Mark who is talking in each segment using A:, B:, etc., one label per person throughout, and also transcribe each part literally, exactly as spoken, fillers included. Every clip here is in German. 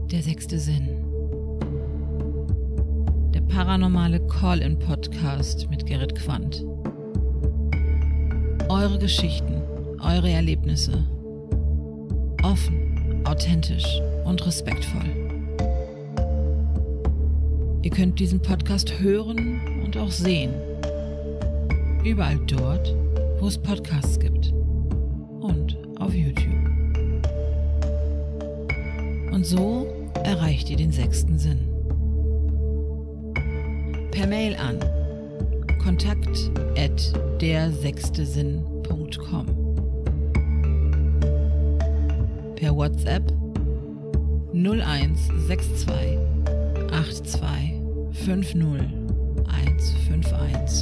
A: Der sechste Sinn. Der paranormale Call-in-Podcast mit Gerrit Quandt. Eure Geschichten, eure Erlebnisse. Offen, authentisch und respektvoll. Ihr könnt diesen Podcast hören und auch sehen. Überall dort, wo es Podcasts gibt. Und auf YouTube. Und so erreicht ihr den sechsten Sinn. Per Mail an kontakt at der sechste sinn punkt com. Per WhatsApp null eins sechs zwei acht zwei fünf null eins fünf eins.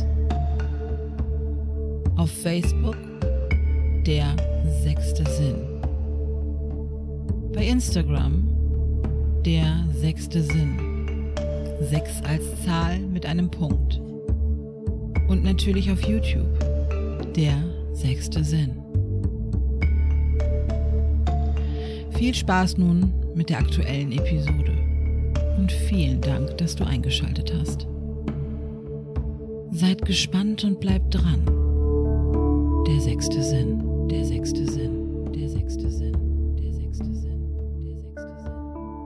A: Auf Facebook der sechste Sinn. Bei Instagram der sechste Sinn. Sechs als Zahl mit einem Punkt. Und natürlich auf YouTube der sechste Sinn. Viel Spaß nun mit der aktuellen Episode. Und vielen Dank, dass du eingeschaltet hast. Seid gespannt und bleibt dran. Der sechste Sinn, der sechste Sinn, der sechste Sinn, der sechste Sinn, der sechste Sinn, der sechste Sinn.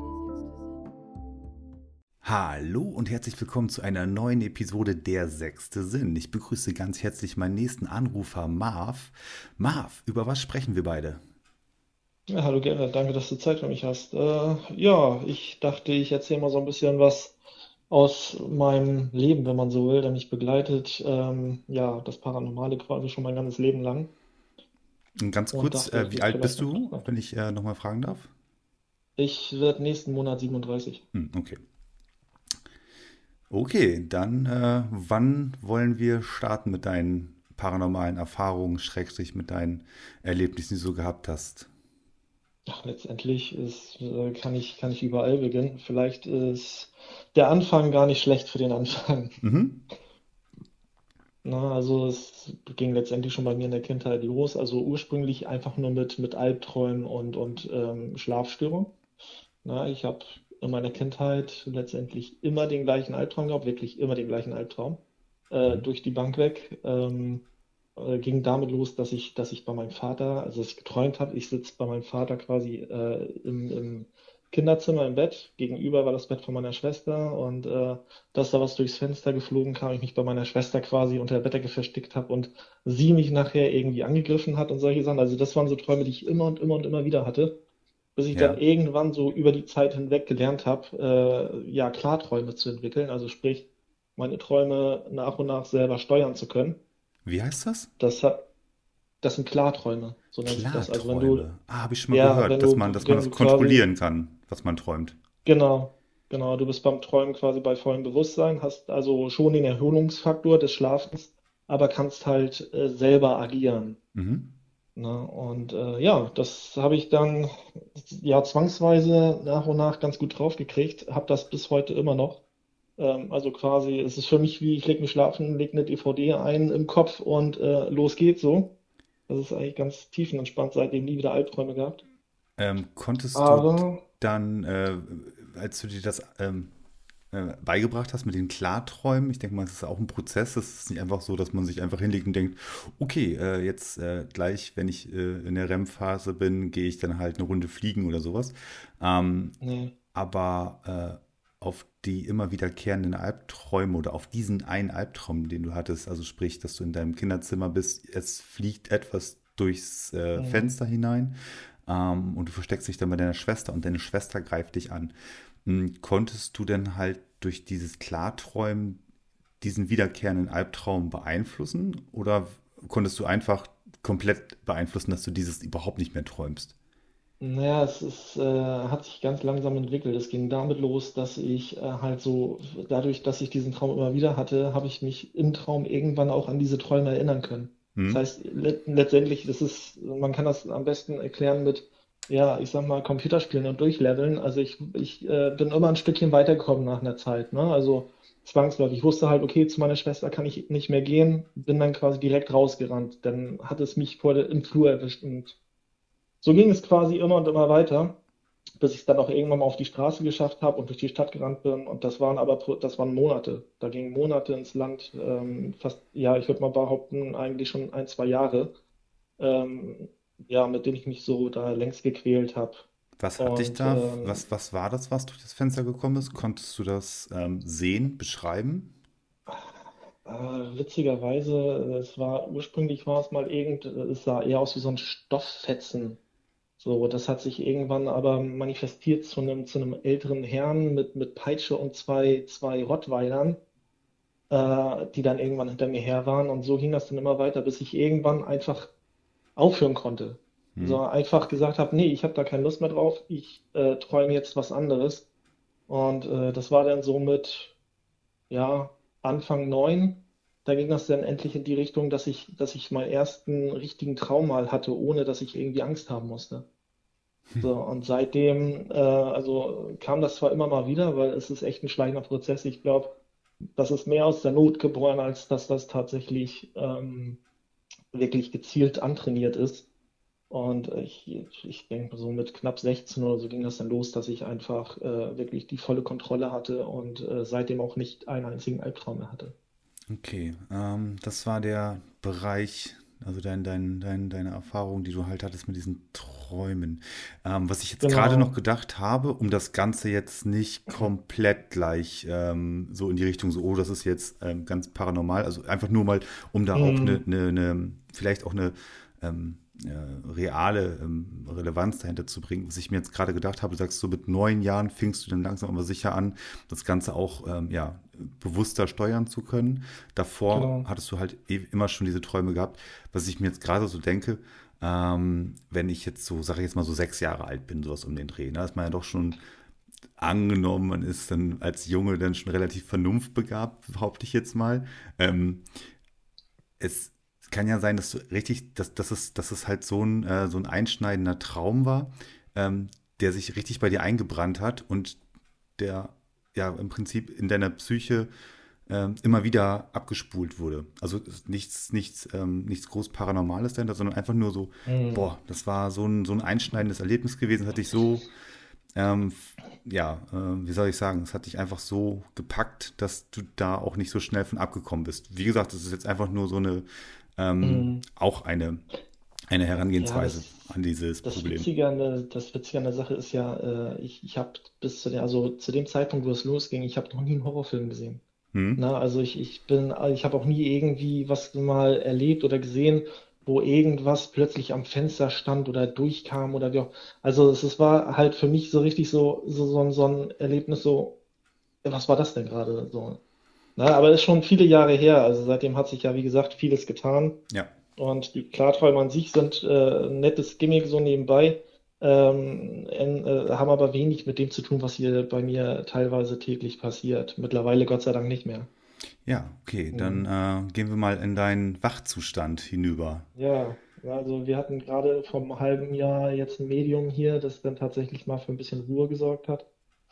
B: Hallo und herzlich willkommen zu einer neuen Episode Der sechste Sinn. Ich begrüße ganz herzlich meinen nächsten Anrufer Marv. Marv, über was sprechen wir beide?
C: Ja, hallo Gerhard, danke, dass du Zeit für mich hast. Äh, ja, ich dachte, ich erzähle mal so ein bisschen was aus meinem Leben, wenn man so will, der mich begleitet. Ähm, ja, das Paranormale quasi schon mein ganzes Leben lang.
B: Und ganz
C: Und
B: kurz,
C: dachte,
B: äh,
C: das
B: wie
C: ist
B: alt
C: vielleicht
B: bist
C: ganz
B: du,
C: interessant.
B: wenn ich äh, nochmal fragen darf?
C: Ich werde nächsten Monat siebenunddreißig.
B: Hm, okay. Okay, dann äh, wann wollen wir starten mit deinen paranormalen Erfahrungen, Schrägstrich mit deinen Erlebnissen, die du so gehabt hast?
C: Ach, letztendlich ist, äh, kann ich, kann ich überall beginnen. Vielleicht ist der Anfang gar nicht schlecht für den Anfang.
B: Mhm.
C: Na, also es ging letztendlich schon bei mir in der Kindheit los. Also ursprünglich einfach nur mit, mit Albträumen und, und ähm, Schlafstörungen. Na, ich habe in meiner Kindheit letztendlich immer den gleichen Albtraum gehabt, wirklich immer den gleichen Albtraum, äh,
B: Mhm.
C: durch die Bank weg. Ähm, äh, ging damit los, dass ich, dass ich bei meinem Vater, also dass ich geträumt habe, ich sitze bei meinem Vater quasi äh, im, im Kinderzimmer im Bett. Gegenüber war das Bett von meiner Schwester und äh, dass da was durchs Fenster geflogen kam, ich mich bei meiner Schwester quasi unter der Bettdecke versteckt habe und sie mich nachher irgendwie angegriffen hat und solche Sachen. Also das waren so Träume, die ich immer und immer und immer wieder hatte, bis ich dann
B: Ja.
C: irgendwann so über die Zeit hinweg gelernt habe, äh, ja, Klarträume zu entwickeln. Also sprich, meine Träume nach und nach selber steuern zu können.
B: Wie heißt das?
C: Das hat, das sind Klarträume, so nennt sich das. Also wenn du,
B: Klarträume. Ah, habe ich schon mal
C: ja, wenn
B: gehört, dass
C: du,
B: man, dass man
C: wenn
B: das
C: du quasi,
B: kontrollieren kann, was man träumt.
C: genau, genau, du bist beim Träumen quasi bei vollem Bewusstsein, hast also schon den Erholungsfaktor des Schlafens, aber kannst halt äh, selber agieren.
B: Mhm.
C: Ne? Und äh, ja, das habe ich dann ja zwangsweise nach und nach ganz gut drauf gekriegt, habe das bis heute immer noch. Ähm, also quasi, es ist für mich wie, ich lege mich schlafen, lege eine D V D ein im Kopf und äh, los geht's so. Das ist eigentlich ganz tiefenentspannt, seitdem nie wieder Albträume gehabt.
B: Ähm, konntest du
C: Aber
B: dann, äh, als du dir das ähm, äh, beigebracht hast mit den Klarträumen, ich denke mal, es ist auch ein Prozess, es ist nicht einfach so, dass man sich einfach hinlegt und denkt, okay, äh, jetzt äh, gleich, wenn ich äh, in der R E M-Phase bin, gehe ich dann halt eine Runde fliegen oder sowas. Ähm,
C: nee,
B: aber äh, auf die immer wiederkehrenden Albträume oder auf diesen einen Albtraum, den du hattest, also sprich, dass du in deinem Kinderzimmer bist, es fliegt etwas durchs äh,
C: mhm.
B: Fenster hinein, ähm, und du versteckst dich dann bei deiner Schwester und deine Schwester greift dich an. Hm, konntest du denn halt durch dieses Klarträumen diesen wiederkehrenden Albtraum beeinflussen oder konntest du einfach komplett beeinflussen, dass du dieses überhaupt nicht mehr träumst?
C: Naja, es ist, äh, hat sich ganz langsam entwickelt. Es ging damit los, dass ich äh, halt so, dadurch, dass ich diesen Traum immer wieder hatte, habe ich mich im Traum irgendwann auch an diese Träume erinnern können. Das
B: Hm?
C: heißt, le letztendlich, das ist, man kann das am besten erklären mit, ja, ich sag mal, Computerspielen und Durchleveln. Also ich, ich äh, bin immer ein Stückchen weitergekommen nach einer Zeit, ne? Also zwangsläufig. Ich wusste halt, okay, zu meiner Schwester kann ich nicht mehr gehen, bin dann quasi direkt rausgerannt. Dann hat es mich vor der, im Flur erwischt und so ging es quasi immer und immer weiter. bis ich es dann auch irgendwann mal auf die Straße geschafft habe und durch die Stadt gerannt bin. Und das waren aber, pro- das waren Monate. Da gingen Monate ins Land, ähm, fast, ja, ich würde mal behaupten, eigentlich schon ein, zwei Jahre, ähm, ja, mit denen ich mich so da längst gequält habe.
B: Was hat dich
C: Und
B: da,
C: ähm,
B: was, was war das, was durch das Fenster gekommen ist? Konntest du das ähm, sehen, beschreiben?
C: äh, witzigerweise, äh, es war ursprünglich war es mal irgend, es sah eher aus wie so ein Stofffetzen. So, das hat sich irgendwann aber manifestiert zu einem, zu einem älteren Herrn mit, mit Peitsche und zwei, zwei Rottweilern, äh, die dann irgendwann hinter mir her waren. Und so ging das dann immer weiter, bis ich irgendwann einfach aufhören konnte.
B: Hm.
C: So einfach gesagt habe, nee, ich habe da keine Lust mehr drauf, ich äh, träume jetzt was anderes. Und äh, das war dann so mit, ja, Anfang neun. Da ging das dann endlich in die Richtung, dass ich, dass ich meinen ersten richtigen Traum mal hatte, ohne dass ich irgendwie Angst haben musste. So, und seitdem, äh, also kam das zwar immer mal wieder, weil es ist echt ein schleichender Prozess. Ich glaube, das ist mehr aus der Not geboren, als dass das tatsächlich ähm, wirklich gezielt antrainiert ist. Und ich, ich denke, so mit knapp sechzehn oder so ging das dann los, dass ich einfach äh, wirklich die volle Kontrolle hatte und äh, seitdem auch nicht einen einzigen Albtraum mehr hatte.
B: Okay, ähm, das war der Bereich, also dein, dein, dein, deine Erfahrung, die du halt hattest mit diesen Träumen. Ähm, was ich jetzt gerade noch
C: Genau.
B: gedacht habe, um das Ganze jetzt nicht komplett gleich ähm, so in die Richtung, so, oh, das ist jetzt ähm, ganz paranormal, also einfach nur mal, um da auch eine,
C: Mhm.
B: eine, eine vielleicht auch eine ähm, äh, reale ähm, Relevanz dahinter zu bringen. Was ich mir jetzt gerade gedacht habe, du sagst, so mit neun Jahren fingst du dann langsam aber sicher an, das Ganze auch ähm, ja, bewusster steuern zu können. Davor
C: Genau.
B: hattest du halt eh immer schon diese Träume gehabt. Was ich mir jetzt gerade so denke, ähm, wenn ich jetzt so, sage ich jetzt mal so sechs Jahre alt bin, sowas um den Dreh, ne, ist man ja doch schon angenommen, man ist dann als Junge dann schon relativ vernunftbegabt, behaupte ich jetzt mal. Ähm, es kann ja sein, dass du richtig, dass, dass, es, dass es halt so ein, äh, so ein einschneidender Traum war, ähm, der sich richtig bei dir eingebrannt hat und der ja im Prinzip in deiner Psyche ähm, immer wieder abgespult wurde. Also ist nichts, nichts, ähm, nichts groß Paranormales dahinter, sondern einfach nur so,
C: Mhm.
B: boah, das war so ein, so ein einschneidendes Erlebnis gewesen, das hat dich so, ähm, ja, äh, wie soll ich sagen, es hat dich einfach so gepackt, dass du da auch nicht so schnell von abgekommen bist. Wie gesagt, das ist jetzt einfach nur so eine, ähm,
C: Mhm.
B: auch eine, eine
C: Ja,
B: Herangehensweise
C: das,
B: an dieses
C: das
B: Problem.
C: Witzige an der, das Witzige an der Sache ist ja, äh, ich, ich habe bis zu der, also zu dem Zeitpunkt, wo es losging, ich habe noch nie einen Horrorfilm gesehen.
B: Hm?
C: Na, also ich, ich bin, ich habe auch nie irgendwie was mal erlebt oder gesehen, wo irgendwas plötzlich am Fenster stand oder durchkam oder wie auch. Also es, es war halt für mich so richtig so, so, so, ein- so ein Erlebnis, so, ja, was war das denn gerade? So. Na, aber ist schon viele Jahre her. Also seitdem hat sich ja, wie gesagt, vieles getan.
B: Ja.
C: Und die Klarträume an sich sind äh, ein nettes Gimmick so nebenbei, ähm, en- äh, haben aber wenig mit dem zu tun, was hier bei mir teilweise täglich passiert. Mittlerweile Gott sei Dank nicht mehr.
B: Ja, okay, dann
C: Mhm.
B: äh, gehen wir mal in deinen Wachzustand hinüber.
C: Ja, also wir hatten gerade vor einem halben Jahr jetzt ein Medium hier, das dann tatsächlich mal für ein bisschen Ruhe gesorgt hat.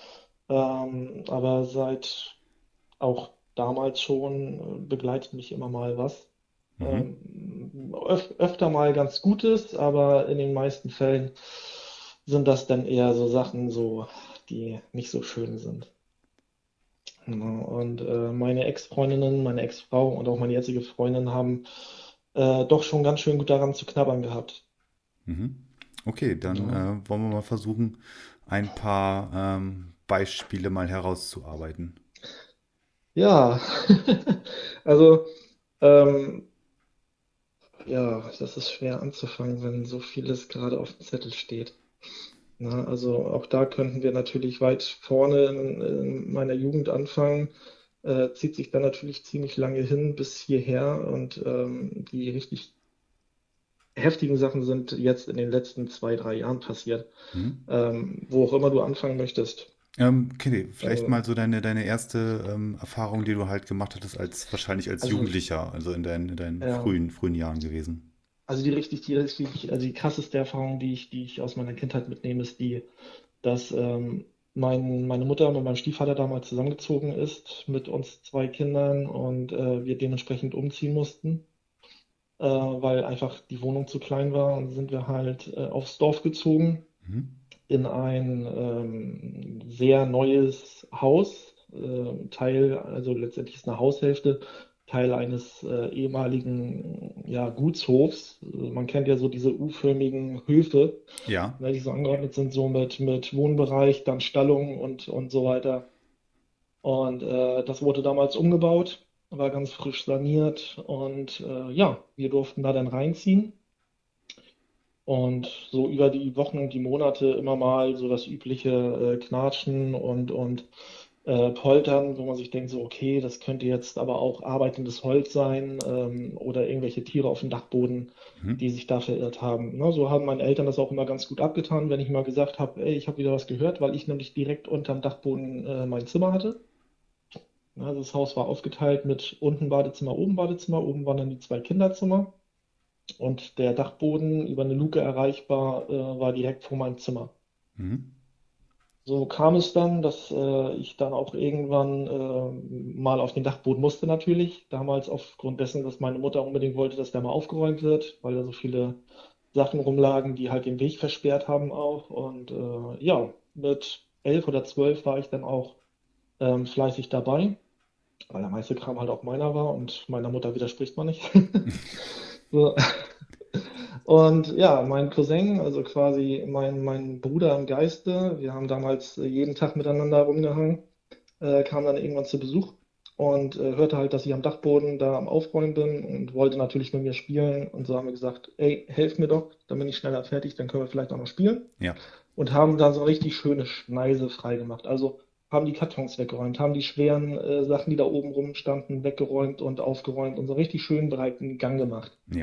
C: Ähm, aber seit auch damals schon äh, begleitet mich immer mal was.
B: Mhm.
C: Ähm, öf öfter mal ganz Gutes, aber in den meisten Fällen sind das dann eher so Sachen, so, die nicht so schön sind. Ja, und äh, meine Ex-Freundinnen, meine Ex-Frau und auch meine jetzige Freundin haben äh, doch schon ganz schön gut daran zu knabbern gehabt.
B: Mhm. Okay, dann
C: Ja,
B: äh, wollen wir mal versuchen, ein paar ähm, Beispiele mal herauszuarbeiten.
C: ja. Also, ähm, ja, das ist schwer anzufangen, wenn so vieles gerade auf dem Zettel steht. Na, also auch da könnten wir natürlich weit vorne in, in meiner Jugend anfangen. Äh, zieht sich dann natürlich ziemlich lange hin bis hierher und ähm, die richtig heftigen Sachen sind jetzt in den letzten zwei, drei Jahren passiert.
B: Mhm.
C: Ähm, wo auch immer du anfangen möchtest.
B: Ähm, Kitty, vielleicht
C: Also,
B: mal so deine, deine erste ähm, Erfahrung, die du halt gemacht hattest, als wahrscheinlich als
C: also,
B: Jugendlicher, also in deinen, in deinen
C: ja,
B: frühen, frühen Jahren gewesen.
C: also die richtig, die richtig, also die krasseste Erfahrung, die ich, die ich aus meiner Kindheit mitnehme, ist die, dass ähm, mein, meine Mutter mit meinem Stiefvater damals zusammengezogen ist mit uns zwei Kindern und äh, wir dementsprechend umziehen mussten, äh, weil einfach die Wohnung zu klein war und sind wir halt äh, aufs Dorf gezogen.
B: Mhm.
C: in ein ähm, sehr neues Haus, äh, Teil, also letztendlich ist eine Haushälfte, Teil eines äh, ehemaligen ja, Gutshofs. Also man kennt ja so diese U-förmigen Höfe,
B: Ja.
C: ne, die so angeordnet sind, so mit, mit Wohnbereich, dann Stallung und, und so weiter. Und äh, das wurde damals umgebaut, war ganz frisch saniert und äh, ja, wir durften da dann reinziehen. Und so über die Wochen und die Monate immer mal so das übliche äh, Knatschen und, und äh, Poltern, wo man sich denkt, so, okay, das könnte jetzt aber auch arbeitendes Holz sein ähm, oder irgendwelche Tiere auf dem Dachboden,
B: Mhm.
C: die sich da verirrt haben. Ne, so haben meine Eltern das auch immer ganz gut abgetan, wenn ich mal gesagt habe, ey, ich habe wieder was gehört, weil ich nämlich direkt unterm Dachboden äh, mein Zimmer hatte. Ne, also das Haus war aufgeteilt mit unten Badezimmer, oben Badezimmer, oben waren dann die zwei Kinderzimmer. Und der Dachboden über eine Luke erreichbar, äh, war direkt vor meinem Zimmer.
B: Mhm.
C: So kam es dann, dass äh, ich dann auch irgendwann äh, mal auf den Dachboden musste natürlich. Damals aufgrund dessen, dass meine Mutter unbedingt wollte, dass der mal aufgeräumt wird, weil da so viele Sachen rumlagen, die halt den Weg versperrt haben auch. Und äh, ja, mit elf oder zwölf war ich dann auch ähm, fleißig dabei, weil der meiste Kram halt auch meiner war und meiner Mutter widerspricht man nicht. So. Und ja, mein Cousin, also quasi mein, mein Bruder im Geiste, wir haben damals äh, jeden Tag miteinander rumgehangen, äh, kam dann irgendwann zu Besuch und äh, hörte halt, dass ich am Dachboden da am Aufräumen bin und wollte natürlich mit mir spielen. Und so haben wir gesagt, ey, helf mir doch, dann bin ich schneller fertig, dann können wir vielleicht auch noch spielen.
B: Ja.
C: Und haben dann so eine richtig schöne Schneise freigemacht. Also haben die Kartons weggeräumt, haben die schweren äh, Sachen, die da oben rumstanden, weggeräumt und aufgeräumt und so einen richtig schönen breiten Gang gemacht.
B: Ja.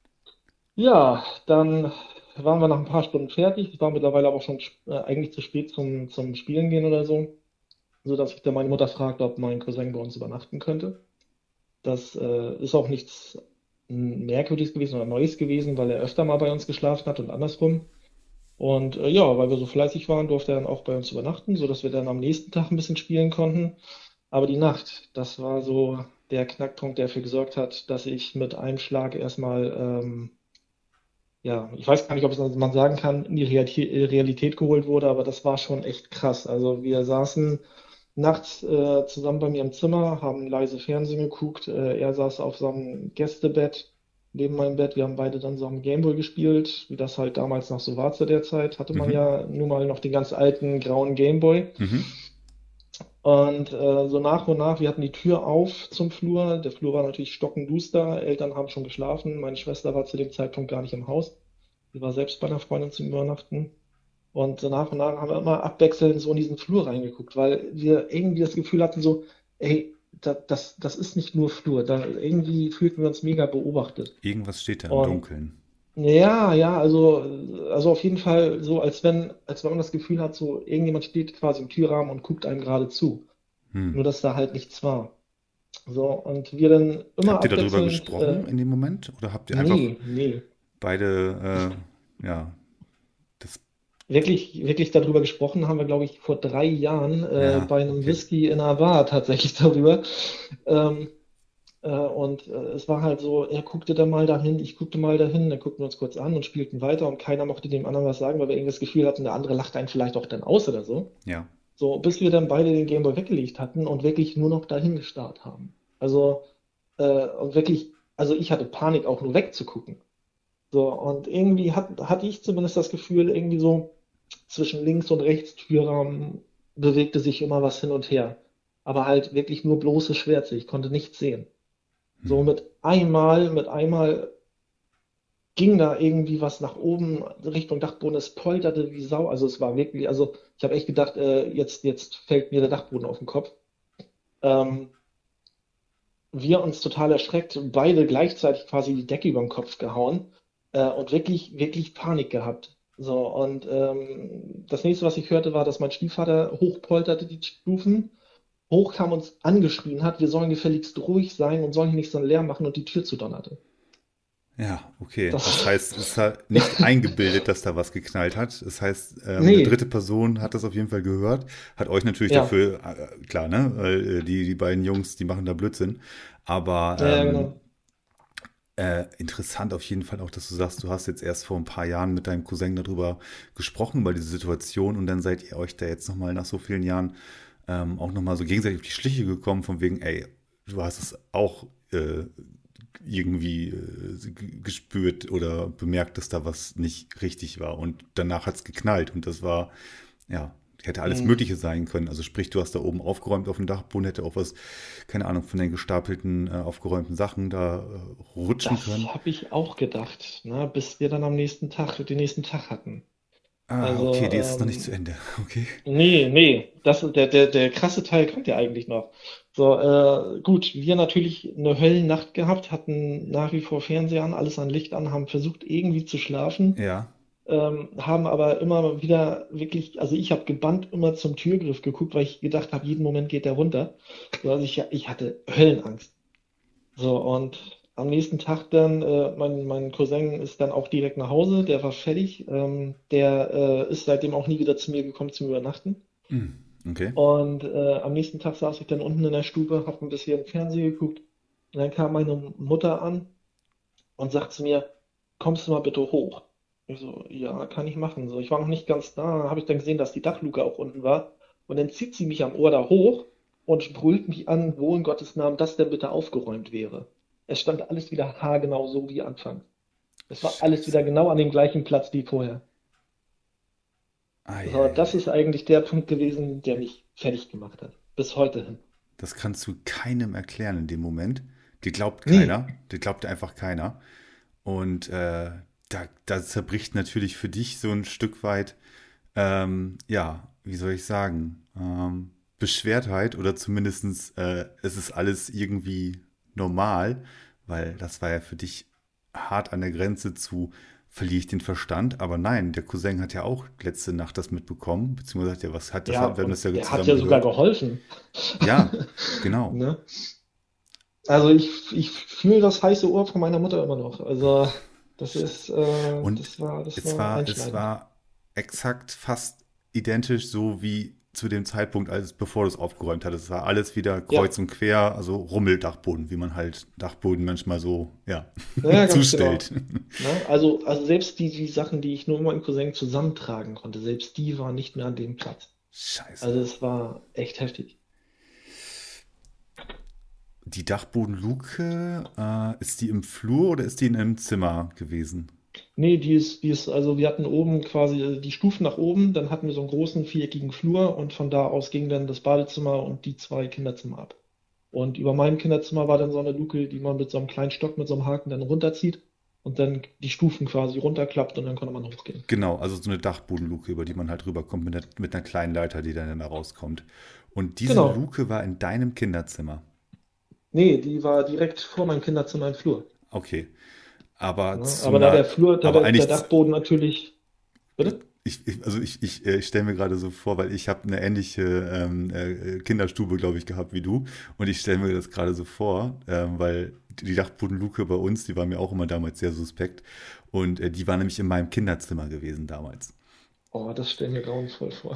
C: Ja, dann waren wir nach ein paar Stunden fertig. Es war mittlerweile aber auch schon äh, eigentlich zu spät zum, zum Spielen gehen oder so, so dass ich dann meine Mutter fragte, ob mein Cousin bei uns übernachten könnte. Das äh, ist auch nichts mm, Merkwürdiges gewesen oder Neues gewesen, weil er öfter mal bei uns geschlafen hat und andersrum. Und äh, ja, weil wir so fleißig waren, durfte er dann auch bei uns übernachten, so dass wir dann am nächsten Tag ein bisschen spielen konnten. Aber die Nacht, das war so der Knackpunkt, der dafür gesorgt hat, dass ich mit einem Schlag erstmal ähm, ja, ich weiß gar nicht, ob es also man sagen kann, in die Realität, Realität geholt wurde, aber das war schon echt krass. Also wir saßen nachts äh, zusammen bei mir im Zimmer, haben leise Fernsehen geguckt. Äh, er saß auf so einem Gästebett neben meinem Bett. Wir haben beide dann so am Gameboy gespielt, wie das halt damals noch so war zu der Zeit. Hatte man
B: Mhm.
C: ja nun mal noch den ganz alten grauen Gameboy.
B: Mhm.
C: Und äh, so nach und nach, wir hatten die Tür auf zum Flur. Der Flur war natürlich stockenduster. Eltern haben schon geschlafen. Meine Schwester war zu dem Zeitpunkt gar nicht im Haus. Sie war selbst bei einer Freundin zum Übernachten. Und so nach und nach haben wir immer abwechselnd so in diesen Flur reingeguckt, weil wir irgendwie das Gefühl hatten, so, ey, da, das, das ist nicht nur Flur. Da irgendwie fühlten wir uns mega beobachtet.
B: Irgendwas steht da im
C: Und
B: Dunkeln.
C: ja, ja, also, also auf jeden Fall so, als wenn, als wenn man das Gefühl hat, so irgendjemand steht quasi im Türrahmen und guckt einem gerade zu.
B: Hm.
C: Nur, dass da halt nichts war. So, und wir dann immer
B: Habt ihr darüber
C: abwechselnd,
B: gesprochen
C: äh,
B: in dem Moment? Oder habt ihr einfach
C: nee, nee,
B: beide, äh, ja, das,
C: wirklich, wirklich darüber gesprochen haben wir, glaube ich, vor drei Jahren äh,
B: ja,
C: bei einem
B: okay.
C: Whisky in einer Bar tatsächlich darüber. Ähm, äh, und äh, es war halt so, er guckte da mal dahin, ich guckte mal dahin, dann guckten wir uns kurz an und spielten weiter und keiner mochte dem anderen was sagen, weil wir irgendwie das Gefühl hatten, der andere lacht einen vielleicht auch dann aus oder so.
B: Ja.
C: So, bis wir dann beide den Gameboy weggelegt hatten und wirklich nur noch dahin gestarrt haben. Also, äh, und wirklich, also ich hatte Panik, auch nur wegzugucken. So, und irgendwie hat, hatte ich zumindest das Gefühl, irgendwie so zwischen links und rechts Türrahmen bewegte sich immer was hin und her. Aber halt wirklich nur bloße Schwärze. Ich konnte nichts sehen. So
B: Hm.
C: mit einmal, mit einmal ging da irgendwie was nach oben Richtung Dachboden. Es polterte wie Sau. Also es war wirklich, also ich habe echt gedacht, äh, jetzt, jetzt fällt mir der Dachboden auf den Kopf. Ähm, wir uns total erschreckt, beide gleichzeitig quasi die Decke über den Kopf gehauen äh, und wirklich, wirklich Panik gehabt. So, und ähm, das nächste, was ich hörte, war, dass mein Stiefvater hochpolterte die Stufen, hochkam und uns angeschrien hat, wir sollen gefälligst ruhig sein und sollen hier nicht so einen Lärm machen und die Tür zudonnerte.
B: Ja, okay. Das
C: Das,
B: heißt, es ist halt nicht eingebildet, dass da was geknallt hat. Das heißt, ähm, eine
C: nee,
B: dritte Person hat das auf jeden Fall gehört, hat euch natürlich
C: ja,
B: dafür, äh, klar, ne, weil äh, die, die beiden Jungs, die machen da Blödsinn. Aber
C: ja, ja,
B: ähm,
C: genau.
B: Äh, interessant auf jeden Fall auch, dass du sagst, du hast jetzt erst vor ein paar Jahren mit deinem Cousin darüber gesprochen, über diese Situation und dann seid ihr euch da jetzt nochmal nach so vielen Jahren ähm, auch nochmal so gegenseitig auf die Schliche gekommen, von wegen, ey, du hast es auch äh, irgendwie äh, g- gespürt oder bemerkt, dass da was nicht richtig war und danach hat es geknallt und das war, ja, hätte alles
C: Hm.
B: Mögliche sein können. Also sprich, du hast da oben aufgeräumt auf dem Dachboden, hätte auch was, keine Ahnung, von den gestapelten, äh, aufgeräumten Sachen da äh, rutschen
C: Das
B: können.
C: habe ich auch gedacht, ne, bis wir dann am nächsten Tag den nächsten Tag hatten.
B: Ah, okay,
C: Also,
B: die ist noch nicht zu
C: ähm,
B: Ende. Okay.
C: nee, nee, das ist der, der, der krasse Teil kommt ja eigentlich noch. So, äh, gut, wir natürlich eine Höllennacht gehabt, hatten nach wie vor Fernseher an, alles an Licht an, haben versucht irgendwie zu schlafen,
B: Ja.
C: ähm, haben aber immer wieder wirklich, also ich habe gebannt immer zum Türgriff geguckt, weil ich gedacht habe, jeden Moment geht der runter. So, also ich, ich hatte Höllenangst. So, und am nächsten Tag dann, äh, mein, mein Cousin ist dann auch direkt nach Hause, der war fertig. Ähm, der äh, ist seitdem auch nie wieder zu mir gekommen zum Übernachten.
B: Hm, okay.
C: Und äh, am nächsten Tag saß ich dann unten in der Stube, hab ein bisschen Fernsehen geguckt. Und dann kam meine Mutter an und sagt zu mir, kommst du mal bitte hoch? Ich so, ja, kann ich machen. So, ich war noch nicht ganz da, habe ich dann gesehen, dass die Dachluke auch unten war. Und dann zieht sie mich am Ohr da hoch und brüllt mich an, wo in Gottes Namen das denn bitte aufgeräumt wäre. Es stand alles wieder haargenau so wie anfangs. Es war alles
B: Scheiße.
C: wieder genau an dem gleichen Platz wie vorher. So, das
B: Eieiei.
C: ist eigentlich der Punkt gewesen, der mich fertig gemacht hat. Bis heute hin.
B: Das kannst du keinem erklären in dem Moment. Dir glaubt
C: Nee.
B: keiner. Dir glaubt einfach keiner. Und äh, da, da zerbricht natürlich für dich so ein Stück weit, ähm, ja, wie soll ich sagen, ähm, Beschwertheit oder zumindestens äh, es ist alles irgendwie normal, weil das war ja für dich hart an der Grenze zu, verliere ich den Verstand? Aber nein, der Cousin hat ja auch letzte Nacht das mitbekommen, beziehungsweise hat ja was, hat das,
C: Ja,
B: wir haben das
C: und
B: ja
C: der hat
B: zusammen
C: ja sogar
B: gehört.
C: geholfen.
B: Ja, genau.
C: Ne? Also ich, ich fühle das heiße Ohr von meiner Mutter immer noch. Also das ist, äh,
B: Und
C: das war, das
B: es
C: war
B: war, es
C: einschneidend.
B: war exakt fast identisch so wie zu dem Zeitpunkt, als bevor du es aufgeräumt hattest. Es war alles wieder
C: Ja,
B: kreuz und quer, also Rummeldachboden, wie man halt Dachboden manchmal so, ja,
C: ja, ganz genau.
B: zustellt.
C: Ne? Also, also selbst die, die Sachen, die ich nur mit meinem Cousin zusammentragen konnte, selbst die waren nicht mehr an dem Platz.
B: Scheiße.
C: Also es war echt heftig.
B: Die Dachbodenluke, äh, ist die im Flur oder ist die in einem Zimmer gewesen?
C: Nee, die ist, die ist, also wir hatten oben quasi die Stufen nach oben, dann hatten wir so einen großen viereckigen Flur und von da aus ging dann das Badezimmer und die zwei Kinderzimmer ab. Und über meinem Kinderzimmer war dann so eine Luke, die man mit so einem kleinen Stock, mit so einem Haken dann runterzieht und dann die Stufen quasi runterklappt und dann konnte man hochgehen.
B: Genau, also so eine Dachbodenluke, über die man halt rüberkommt mit einer, mit einer kleinen Leiter, die dann da rauskommt. Und diese
C: Genau.
B: Luke war in deinem Kinderzimmer.
C: Nee, die war direkt vor meinem Kinderzimmer im Flur.
B: Okay. Aber
C: Ne?
B: zu
C: Aber da der
B: einer,
C: Flur, da
B: aber
C: der, der
B: eigentlich,
C: Dachboden natürlich. Bitte?
B: ich, ich, also ich, ich, äh, ich stelle mir gerade so vor, weil ich habe eine ähnliche ähm, äh, Kinderstube, glaube ich, gehabt wie du. Und ich stelle mir das gerade so vor, ähm, weil die Dachbodenluke bei uns, die war mir auch immer damals sehr suspekt. Und äh, die war nämlich in meinem Kinderzimmer gewesen damals.
C: Oh, das stelle ich mir grauenvoll vor.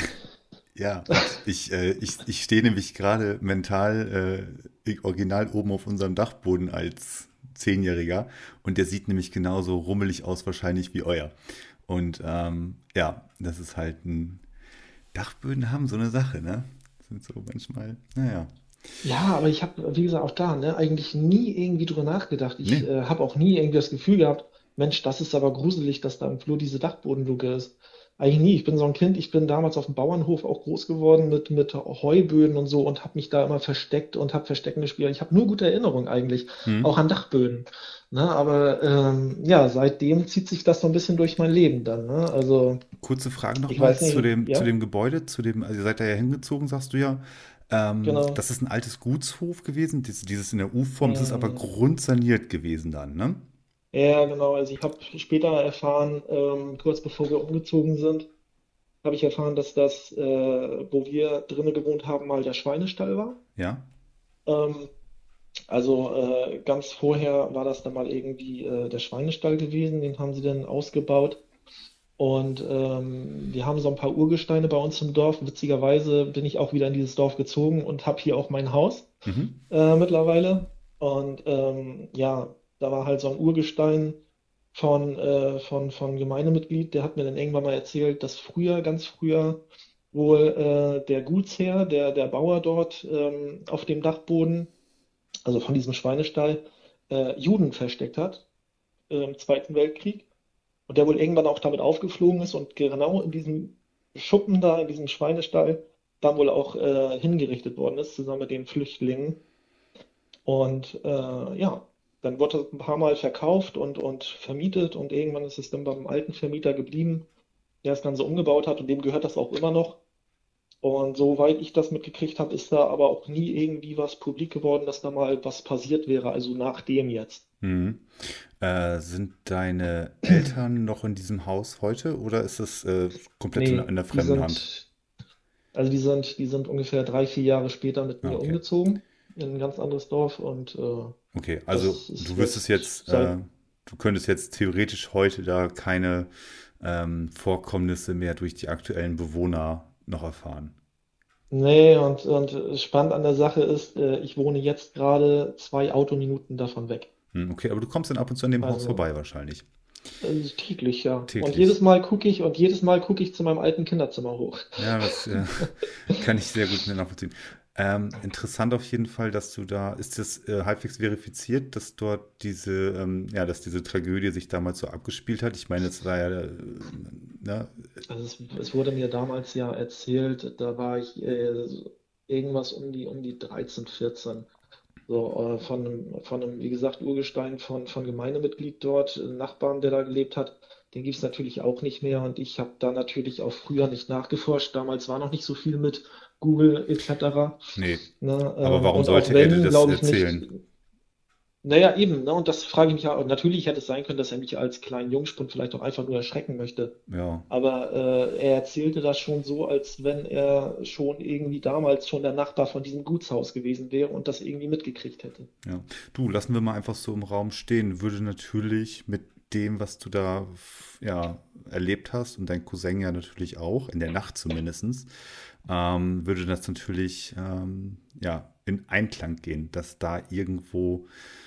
B: Ja, und ich, äh, ich, ich stehe nämlich gerade mental äh, original oben auf unserem Dachboden als Zehnjähriger und der sieht nämlich genauso rummelig aus wahrscheinlich wie euer. Und ähm, ja, das ist halt ein Dachböden haben so eine Sache, ne? Sind so manchmal, naja.
C: Ja, aber ich habe, wie gesagt, auch da, ne, eigentlich nie irgendwie drüber nachgedacht. Ich
B: Nee,
C: äh, habe auch nie irgendwie das Gefühl gehabt, Mensch, das ist aber gruselig, dass da im Flur diese Dachbodenluke ist. Eigentlich nie. Ich bin so ein Kind, ich bin damals auf dem Bauernhof auch groß geworden mit, mit Heuböden und so und habe mich da immer versteckt und habe Verstecken gespielt. Ich habe nur gute Erinnerungen eigentlich,
B: hm.
C: auch an Dachböden. Ne, aber ähm, ja, seitdem zieht sich das so ein bisschen durch mein Leben dann. Ne? Also,
B: Kurze Frage
C: ich
B: nochmal
C: weiß
B: zu
C: nicht,
B: dem, zu
C: ja,
B: dem Gebäude, zu dem, also ihr seid da ja hingezogen, sagst du ja. Ähm,
C: genau.
B: das ist ein altes Gutshof gewesen, dieses, dieses in der U-Form, das ist aber
C: Mm.
B: grundsaniert gewesen dann, ne?
C: Ja, genau. Also ich habe später erfahren, ähm, kurz bevor wir umgezogen sind, habe ich erfahren, dass das, äh, wo wir drinnen gewohnt haben, mal der Schweinestall war.
B: Ja.
C: Ähm, also äh, ganz vorher war das dann mal irgendwie äh, der Schweinestall gewesen. Den haben sie dann ausgebaut. Und ähm, wir haben so ein paar Urgesteine bei uns im Dorf. Witzigerweise bin ich auch wieder in dieses Dorf gezogen und habe hier auch mein Haus
B: Mhm.
C: äh, mittlerweile. Und ähm, ja. Da war halt so ein Urgestein von, äh, von, von Gemeindemitglied, der hat mir dann irgendwann mal erzählt, dass früher, ganz früher, wohl äh, der Gutsherr, der, der Bauer dort ähm, auf dem Dachboden, also von diesem Schweinestall, äh, Juden versteckt hat äh, im Zweiten Weltkrieg. Und der wohl irgendwann auch damit aufgeflogen ist und genau in diesem Schuppen da, in diesem Schweinestall, dann wohl auch äh, hingerichtet worden ist, zusammen mit den Flüchtlingen. Und äh, ja, dann wurde das ein paar Mal verkauft und, und vermietet und irgendwann ist es dann beim alten Vermieter geblieben, der das Ganze umgebaut hat und dem gehört das auch immer noch. Und soweit ich das mitgekriegt habe, ist da aber auch nie irgendwie was publik geworden, dass da mal was passiert wäre, also nach dem jetzt.
B: Mhm. Äh, sind deine Eltern noch in diesem Haus heute oder ist es äh, komplett in,
C: Nee,
B: in der
C: die
B: fremden Hand?
C: sind, also die sind, die sind ungefähr drei, vier Jahre später mit
B: Ah,
C: mir
B: okay.
C: umgezogen in ein ganz anderes Dorf und äh,
B: Okay, also
C: das ist
B: du wüsstest
C: jetzt
B: jetzt, äh,
C: seit,
B: du könntest jetzt theoretisch heute da keine ähm, Vorkommnisse mehr durch die aktuellen Bewohner noch erfahren.
C: nee, und, und spannend an der Sache ist, äh, ich wohne jetzt gerade zwei Autominuten davon weg.
B: Hm, okay, aber du kommst dann ab und zu an dem Haus
C: Also
B: vorbei wahrscheinlich.
C: äh, täglich, ja. Und
B: Täglich.
C: jedes Mal gucke ich und jedes Mal gucke ich zu meinem alten Kinderzimmer hoch.
B: Ja, das äh, kann ich sehr gut mit nachvollziehen. Ähm, interessant auf jeden Fall, dass du da, ist das äh, halbwegs verifiziert, dass dort diese, ähm, ja, dass diese Tragödie sich damals so abgespielt hat? Ich meine, es war ja, äh, ne?
C: Also es, es wurde mir damals ja erzählt, da war ich äh, irgendwas um die, um die dreizehn, vierzehn. So, äh, von einem, von einem, wie gesagt, Urgestein von, von Gemeindemitglied dort, einen Nachbarn, der da gelebt hat. Den gibt es natürlich auch nicht mehr und ich habe da natürlich auch früher nicht nachgeforscht. Damals war noch nicht so viel mit Google et cetera.
B: Nee.
C: Ne,
B: Aber
C: ähm,
B: warum
C: und auch
B: sollte er dir
C: wenn,
B: das
C: glaube ich nicht.
B: erzählen?
C: Naja, eben, ne, und das frage ich mich ja. Und natürlich hätte es sein können, dass er mich als kleinen Jungspund vielleicht auch einfach nur erschrecken möchte.
B: Ja.
C: Aber äh, er erzählte das schon so, als wenn er schon irgendwie damals schon der Nachbar von diesem Gutshaus gewesen wäre und das irgendwie mitgekriegt hätte.
B: Ja. Du, lassen wir mal einfach so im Raum stehen. Würde natürlich mit dem, was du da f- ja, erlebt hast und dein Cousin ja natürlich auch, in der Nacht zumindestens, ähm, würde das natürlich ähm, ja, in Einklang gehen, dass da irgendwo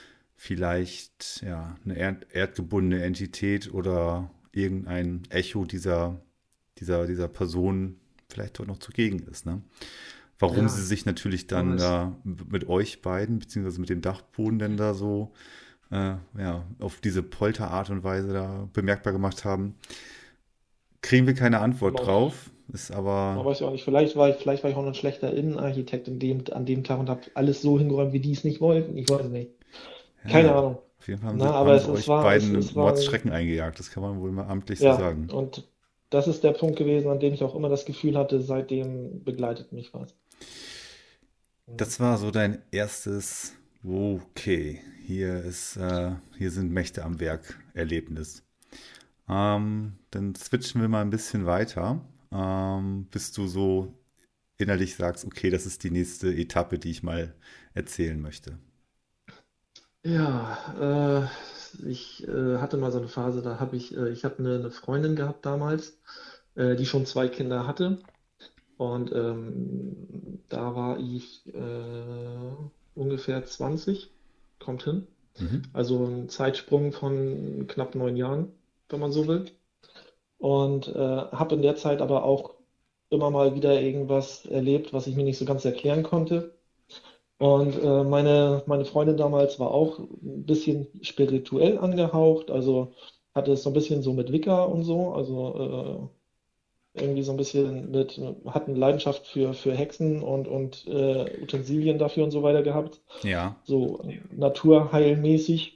B: vielleicht ja, eine erd erdgebundene Entität oder irgendein Echo dieser, dieser, dieser Person vielleicht dort noch zugegen ist, ne? Warum sie
C: Ja,
B: sich natürlich
C: man
B: dann
C: weiß.
B: da mit euch beiden, beziehungsweise mit dem Dachboden denn da so, äh, ja, auf diese Polterart und Weise da bemerkbar gemacht haben, kriegen wir keine Antwort
C: Man,
B: drauf. Ist
C: man
B: aber,
C: weiß ja auch nicht, vielleicht war ich, vielleicht war ich auch noch ein schlechter Innenarchitekt in dem, an dem Tag und habe alles so hingeräumt, wie die es nicht wollten. Ich weiß es nicht. Keine
B: ja,
C: Ahnung.
B: auf jeden Fall haben
C: Na,
B: sie,
C: aber
B: haben
C: es,
B: sie
C: es
B: euch
C: war, es,
B: beiden
C: es war ein,
B: Mordsschrecken eingejagt. Das kann man wohl mal amtlich so
C: ja,
B: sagen.
C: und das ist der Punkt gewesen, an dem ich auch immer das Gefühl hatte, seitdem begleitet mich was.
B: Das war so dein erstes, okay, hier ist, äh, hier sind Mächte am Werk, Erlebnis. Ähm, dann switchen wir mal ein bisschen weiter, ähm, bis du so innerlich sagst, okay, das ist die nächste Etappe, die ich mal erzählen möchte.
C: Ja, äh, ich äh, hatte mal so eine Phase, da habe ich, äh, ich habe eine, eine Freundin gehabt damals, äh, die schon zwei Kinder hatte. Und ähm, da war ich äh, ungefähr zwanzig, kommt hin.
B: Mhm.
C: Also ein Zeitsprung von knapp neun Jahren, wenn man so will. Und äh, habe in der Zeit aber auch immer mal wieder irgendwas erlebt, was ich mir nicht so ganz erklären konnte. Und äh, meine, meine Freundin damals war auch ein bisschen spirituell angehaucht, also hatte es so ein bisschen so mit Wicca und so, also äh, irgendwie so ein bisschen mit, hat eine Leidenschaft für, für Hexen und, und äh, Utensilien dafür und so weiter gehabt,
B: Ja.
C: so naturheilmäßig.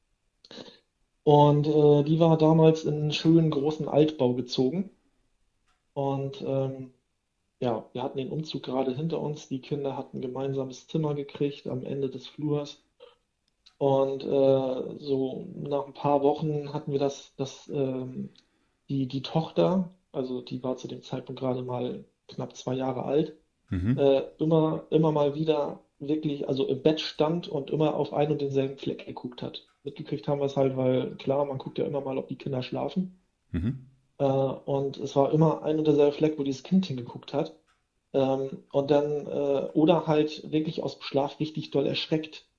C: Und äh, die war damals in einen schönen großen Altbau gezogen. Und ähm, ja, wir hatten den Umzug gerade hinter uns. Die Kinder hatten ein gemeinsames Zimmer gekriegt am Ende des Flurs. Und äh, so nach ein paar Wochen hatten wir das, das ähm, die, die Tochter, also die war zu dem Zeitpunkt gerade mal knapp zwei Jahre alt,
B: Mhm.
C: äh, immer, immer mal wieder wirklich, also im Bett stand und immer auf einen und denselben Fleck geguckt hat. Mitgekriegt haben wir es halt, weil klar, man guckt ja immer mal, ob die Kinder schlafen.
B: Mhm.
C: Äh, und es war immer ein und derselbe Fleck, wo dieses Kind hingeguckt hat. Ähm, und dann, äh, oder halt wirklich aus dem Schlaf richtig doll erschreckt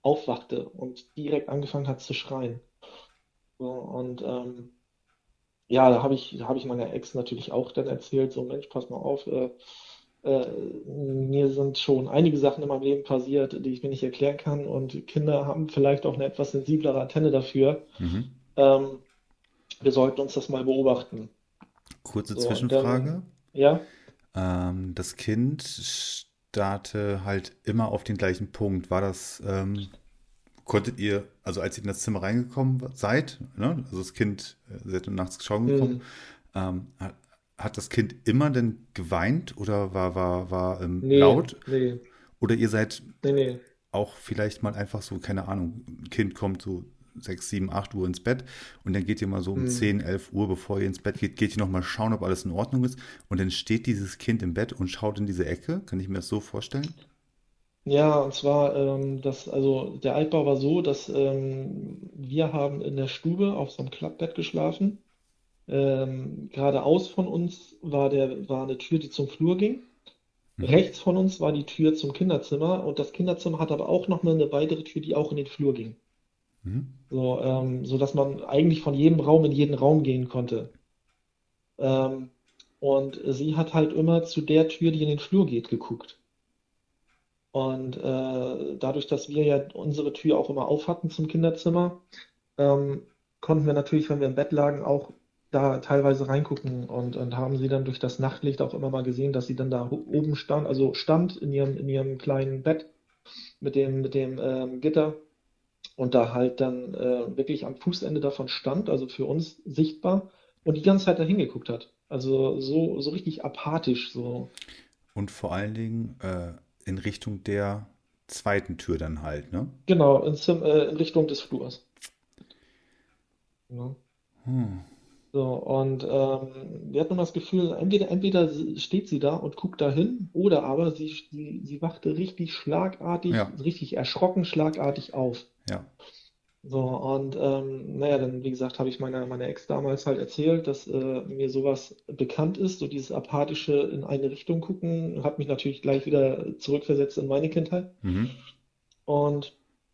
C: aufwachte und direkt angefangen hat zu schreien. So, und ähm, ja, da habe ich, da habe ich meiner Ex natürlich auch dann erzählt, so Mensch, pass mal auf, äh, äh, mir sind schon einige Sachen in meinem Leben passiert, die ich mir nicht erklären kann und Kinder haben vielleicht auch eine etwas sensiblere Antenne dafür.
B: Mhm.
C: Ähm, Wir sollten uns das mal beobachten.
B: Kurze
C: So, und dann,
B: Zwischenfrage.
C: ja,
B: Ähm, das Kind starrte halt immer auf den gleichen Punkt. War das, ähm, konntet ihr, also als ihr in das Zimmer reingekommen seid, ne? Also das Kind, äh, seid ihr nachts schauen gekommen,
C: hm,
B: ähm, hat, hat das Kind immer denn geweint oder war, war, war ähm,
C: nee,
B: laut?
C: nee,
B: Oder ihr seid
C: nee, nee.
B: auch vielleicht mal einfach so, keine Ahnung, ein Kind kommt so sechs, sieben, acht Uhr ins Bett und dann geht ihr mal so um
C: Hm.
B: zehn, elf Uhr, bevor ihr ins Bett geht, geht ihr noch mal schauen, ob alles in Ordnung ist und dann steht dieses Kind im Bett und schaut in diese Ecke. Kann ich mir das so vorstellen?
C: Ja, und zwar, ähm, das, also der Altbau war so, dass ähm, wir haben in der Stube auf so einem Klappbett geschlafen. Ähm, geradeaus von uns war der, war eine Tür, die zum Flur ging.
B: Mhm.
C: Rechts von uns war die Tür zum Kinderzimmer und das Kinderzimmer hat aber auch noch mal eine weitere Tür, die auch in den Flur ging.
B: Mhm.
C: So, ähm, so dass man eigentlich von jedem Raum in jeden Raum gehen konnte. Ähm, und sie hat halt immer zu der Tür, die in den Flur geht, geguckt. Und äh, dadurch, dass wir ja unsere Tür auch immer auf hatten zum Kinderzimmer, ähm, konnten wir natürlich, wenn wir im Bett lagen, auch da teilweise reingucken und, und haben sie dann durch das Nachtlicht auch immer mal gesehen, dass sie dann da ho- oben stand, also stand in ihrem, in ihrem kleinen Bett mit dem, mit dem ähm, Gitter und da halt dann äh, wirklich am Fußende davon stand, also für uns sichtbar und die ganze Zeit da hingeguckt hat. Also so, so richtig apathisch, so
B: Und vor allen Dingen äh, in Richtung der zweiten Tür dann halt, ne?
C: genau in, Zim äh, in Richtung des Flurs. Ja.
B: Hm.
C: So, und ähm, wir hatten das Gefühl, entweder, entweder steht sie da und guckt dahin, oder aber sie, sie, sie wachte richtig schlagartig,
B: Ja,
C: richtig erschrocken schlagartig auf.
B: ja.
C: So, und ähm, naja, dann, wie gesagt, habe ich meiner, meiner Ex damals halt erzählt, dass äh, mir sowas bekannt ist, so dieses apathische in eine Richtung gucken, hat mich natürlich gleich wieder zurückversetzt in meine Kindheit.
B: Mhm.
C: Und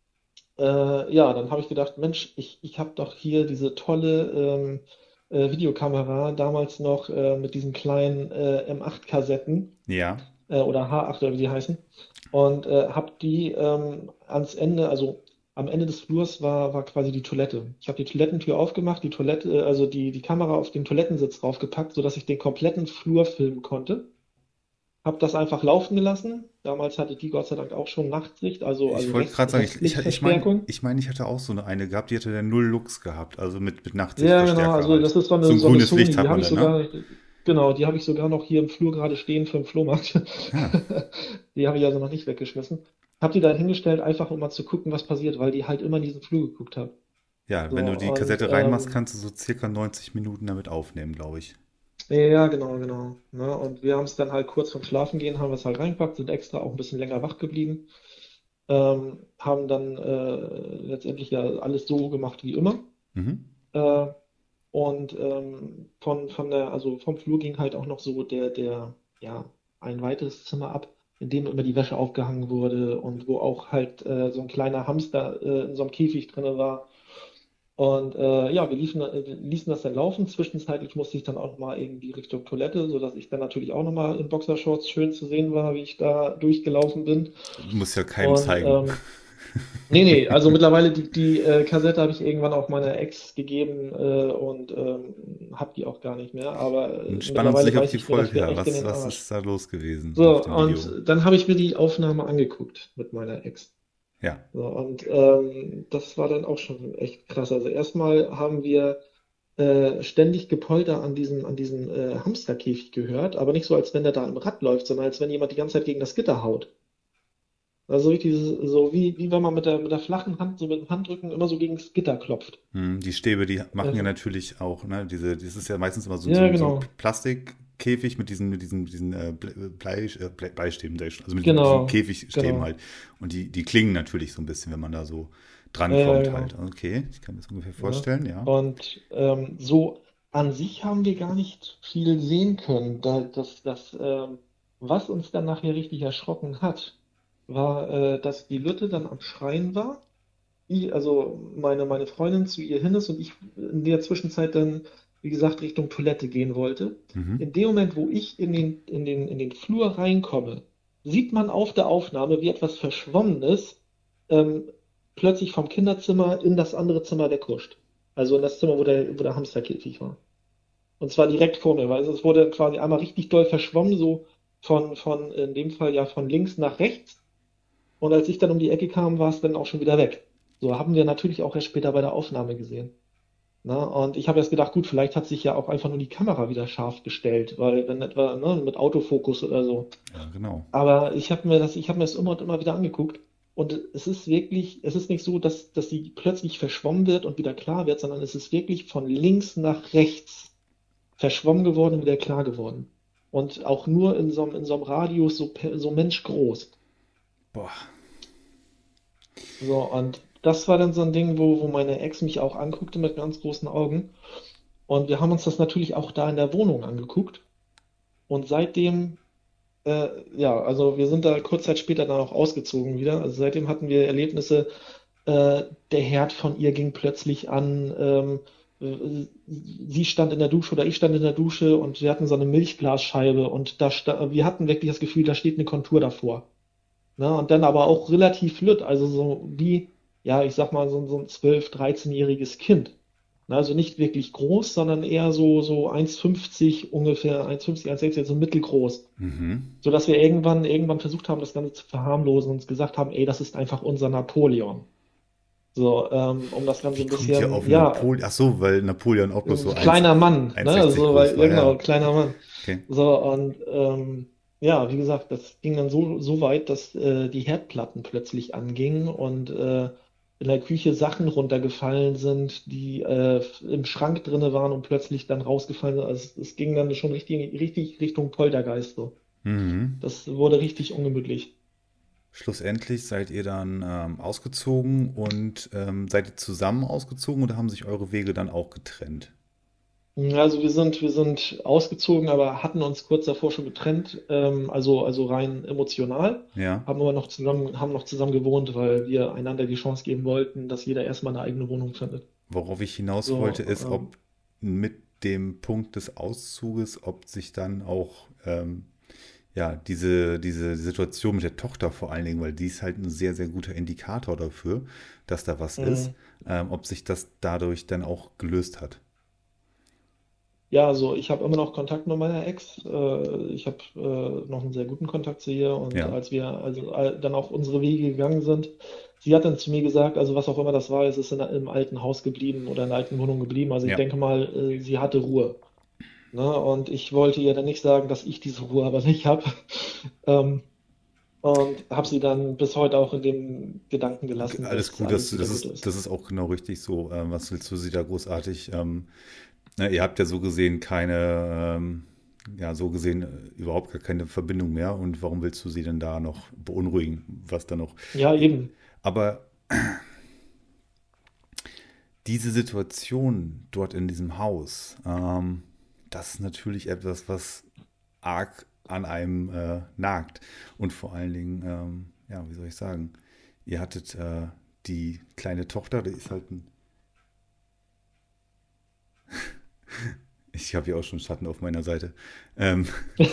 C: Äh, ja, dann habe ich gedacht, Mensch, ich, ich habe doch hier diese tolle ähm, äh, Videokamera, damals noch äh, mit diesen kleinen äh, M acht Kassetten
B: Ja,
C: äh, oder H acht oder wie die heißen. Und äh, habe die ähm, ans Ende, also am Ende des Flurs war, war quasi die Toilette. Ich habe die Toilettentür aufgemacht, die Toilette, äh, also die, die Kamera auf den Toilettensitz draufgepackt, sodass ich den kompletten Flur filmen konnte. Habe das einfach laufen gelassen. Damals hatte die Gott sei Dank auch schon Nachtsicht, also,
B: ich
C: also
B: wollte
C: Rest,
B: gerade sagen, ich, ich, ich meine,
C: Restlichtverstärkung.
B: ich meine, ich hatte auch so eine, eine gehabt, die hatte dann null Lux gehabt, also mit, mit
C: Ja, genau,
B: Nachtsichtverstärker
C: also
B: halt.
C: das ist so
B: So
C: eine,
B: ein
C: so eine
B: grünes
C: Sony,
B: Licht
C: die
B: hat
C: habe
B: man
C: ich
B: dann, ne?
C: sogar, genau, die habe ich sogar noch hier im Flur gerade stehen für den Flohmarkt.
B: Ja,
C: Die habe ich also noch nicht weggeschmissen. Habe die da hingestellt, einfach um mal zu gucken, was passiert, weil die halt immer in diesen Flur geguckt hat.
B: ja,
C: So,
B: wenn du die
C: und
B: Kassette reinmachst,
C: ähm,
B: kannst du so circa neunzig Minuten damit aufnehmen, glaube ich.
C: ja, genau, genau. Ne? Und wir haben es dann halt kurz vorm Schlafengehen, haben wir es halt reingepackt, sind extra auch ein bisschen länger wach geblieben, ähm, haben dann äh, letztendlich ja alles so gemacht wie immer.
B: Mhm.
C: Äh, Und ähm, von, von der, also vom Flur ging halt auch noch so der, der, ja, ein weiteres Zimmer ab, in dem immer die Wäsche aufgehangen wurde und wo auch halt äh, so ein kleiner Hamster äh, in so einem Käfig drin war. Und äh, ja, wir liefen, äh, ließen das dann laufen. Zwischenzeitlich musste ich dann auch mal irgendwie Richtung Toilette, sodass ich dann natürlich auch nochmal in Boxershorts schön zu sehen war, wie ich da durchgelaufen bin.
B: Muss ja keinem
C: Und
B: zeigen.
C: ähm, Nee, nee, also mittlerweile die, die äh, Kassette habe ich irgendwann auch meiner Ex gegeben äh, und ähm, habe die auch gar nicht mehr. Aber
B: Dann
C: äh,
B: spannen uns
C: mittlerweile
B: nicht auf
C: beiße
B: die
C: ich mir
B: Folge
C: dafür
B: her.
C: echt in
B: Was,
C: den
B: was
C: Arsch.
B: ist da los gewesen auf
C: So,
B: dem Video?
C: und dann habe ich mir die Aufnahme angeguckt mit meiner Ex.
B: Ja.
C: So, und ähm, das war dann auch schon echt krass. Also erstmal haben wir äh, ständig Gepolter an diesem, an diesem äh, Hamsterkäfig gehört, aber nicht so, als wenn der da im Rad läuft, sondern als wenn jemand die ganze Zeit gegen das Gitter haut. Also wirklich dieses, so wie, wie wenn man mit der, mit der flachen Hand, so mit dem Handrücken immer so gegen das Gitter klopft.
B: Hm, die Stäbe, die machen ja
C: Also,
B: natürlich auch, ne, diese, das ist ja meistens immer so, so,
C: ja,
B: ein- so ein
C: genau,
B: Plastikkäfig mit diesen, mit diesen, diesen äh, Ble- Blei, äh, Blei- Bleistäben, sag ich schon, also mit diesen, diesen
C: genau,
B: Käfigstäben
C: genau,
B: halt. Und die, die klingen natürlich so ein bisschen, wenn man da so
C: ja, ja,
B: drankommt halt.
C: genau.
B: Okay, ich kann mir das ungefähr
C: Ne?
B: vorstellen, ja.
C: Und ähm, so an sich haben wir gar nicht viel sehen können. Da, das, das, ähm, was uns dann nachher richtig erschrocken hat, war, äh, dass die Lütte dann am Schreien war. Ich, also meine, meine Freundin zu ihr hin ist und ich in der Zwischenzeit dann, wie gesagt, Richtung Toilette gehen wollte.
B: Mhm.
C: In dem Moment, wo ich in den, in den, in den Flur reinkomme, sieht man auf der Aufnahme, wie etwas Verschwommenes ähm, plötzlich vom Kinderzimmer in das andere Zimmer wegrutscht. Also in das Zimmer, wo der, wo der Hamsterkäfig war. Und zwar direkt vor mir, weil es wurde quasi einmal richtig doll verschwommen, so von, von, in dem Fall ja von links nach rechts. Und als ich dann um die Ecke kam, war es dann auch schon wieder weg. So haben wir natürlich auch erst später bei der Aufnahme gesehen. Ne? Und ich habe erst gedacht, gut, vielleicht hat sich ja auch einfach nur die Kamera wieder scharf gestellt, weil wenn etwa, ne, mit Autofokus oder so.
B: Ja, genau.
C: Aber ich habe mir das, ich habe mir das immer und immer wieder angeguckt. Und es ist wirklich, es ist nicht so, dass, dass sie plötzlich verschwommen wird und wieder klar wird, sondern es ist wirklich von links nach rechts verschwommen geworden und wieder klar geworden. Und auch nur in so, einem- in so einem Radius so, pe- so menschgroß.
B: Boah.
C: So, und das war dann so ein Ding, wo, wo meine Ex mich auch anguckte mit ganz großen Augen. Und wir haben uns das natürlich auch da in der Wohnung angeguckt. Und seitdem, äh, ja, also wir sind da kurz Zeit später dann auch ausgezogen wieder. Also seitdem hatten wir Erlebnisse, äh, der Herd von ihr ging plötzlich an. Ähm, äh, sie stand in der Dusche oder ich stand in der Dusche und wir hatten so eine Milchglasscheibe und da sta wir hatten wirklich das Gefühl, da steht eine Kontur davor. Ne? Und dann aber auch relativ lütt, also so wie, ja, ich sag mal, so, so ein zwölf-, dreizehn-jähriges Kind. Ne? Also nicht wirklich groß, sondern eher so, so eins fünfzig ungefähr, eins fünfzig, eins sechzig, so mittelgroß.
B: Mhm.
C: Sodass wir irgendwann, irgendwann versucht haben, das Ganze zu verharmlosen und uns gesagt haben, ey, das ist einfach unser Napoleon. So, ähm, um das Ganze
B: Wie
C: ein
B: kommt ihr
C: bisschen,
B: auf
C: ja,
B: Napoleon? Ach so, weil Napoleon auch bloß
C: ein
B: so eins
C: kleiner Mann,
B: eins
C: ne?
B: sechzig
C: So,
B: groß
C: weil,
B: war.
C: ja
B: Ja,
C: genau, kleiner Mann.
B: okay.
C: So, und ähm, ja, wie gesagt, das ging dann so, so weit, dass äh, die Herdplatten plötzlich angingen und äh, in der Küche Sachen runtergefallen sind, die äh, im Schrank drinne waren und plötzlich dann rausgefallen sind. Also es, es ging dann schon richtig, richtig Richtung Poltergeist so.
B: Mhm.
C: Das wurde richtig ungemütlich.
B: Schlussendlich seid ihr dann ähm, ausgezogen und ähm, seid ihr zusammen ausgezogen oder haben sich eure Wege dann auch getrennt?
C: Also wir sind, wir sind ausgezogen, aber hatten uns kurz davor schon getrennt, ähm, also, also rein emotional,
B: Ja.
C: haben aber noch zusammen, haben noch zusammen gewohnt, weil wir einander die Chance geben wollten, dass jeder erstmal eine eigene Wohnung findet.
B: Worauf ich hinaus wollte,
C: So,
B: ist,
C: ähm,
B: ob mit dem Punkt des Auszuges, ob sich dann auch ähm, ja, diese, diese Situation mit der Tochter vor allen Dingen, weil die ist halt ein sehr, sehr guter Indikator dafür, dass da was ist,
C: mh,
B: ähm, ob sich das dadurch dann auch gelöst hat.
C: ja, also ich habe immer noch Kontakt mit meiner Ex. Äh, ich habe äh, noch einen sehr guten Kontakt zu ihr und
B: Ja,
C: als wir also äh, dann auch unsere Wege gegangen sind, sie hat dann zu mir gesagt, also was auch immer das war, es ist in, im alten Haus geblieben oder in der alten Wohnung geblieben. Also ich
B: ja.
C: denke mal, äh, sie hatte Ruhe. Ne? Und ich wollte ihr dann nicht sagen, dass ich diese Ruhe aber nicht habe. Ähm, und habe sie dann bis heute auch in dem Gedanken gelassen,
B: Alles
C: dass
B: gut, das,
C: alles wieder
B: das
C: gut
B: ist,
C: ist.
B: das ist auch genau richtig so. Ähm, was willst du sie da großartig? Ähm, na, ihr habt ja so gesehen keine, ähm, ja, so gesehen äh, überhaupt gar keine Verbindung mehr. Und warum willst du sie denn da noch beunruhigen? Was da noch?
C: Ja, eben.
B: Aber diese Situation dort in diesem Haus, ähm, das ist natürlich etwas, was arg an einem äh, nagt. Und vor allen Dingen, ähm, ja, wie soll ich sagen, ihr hattet äh, die kleine Tochter, die ist halt ein, ich habe ja auch schon Schatten auf meiner Seite. Ähm,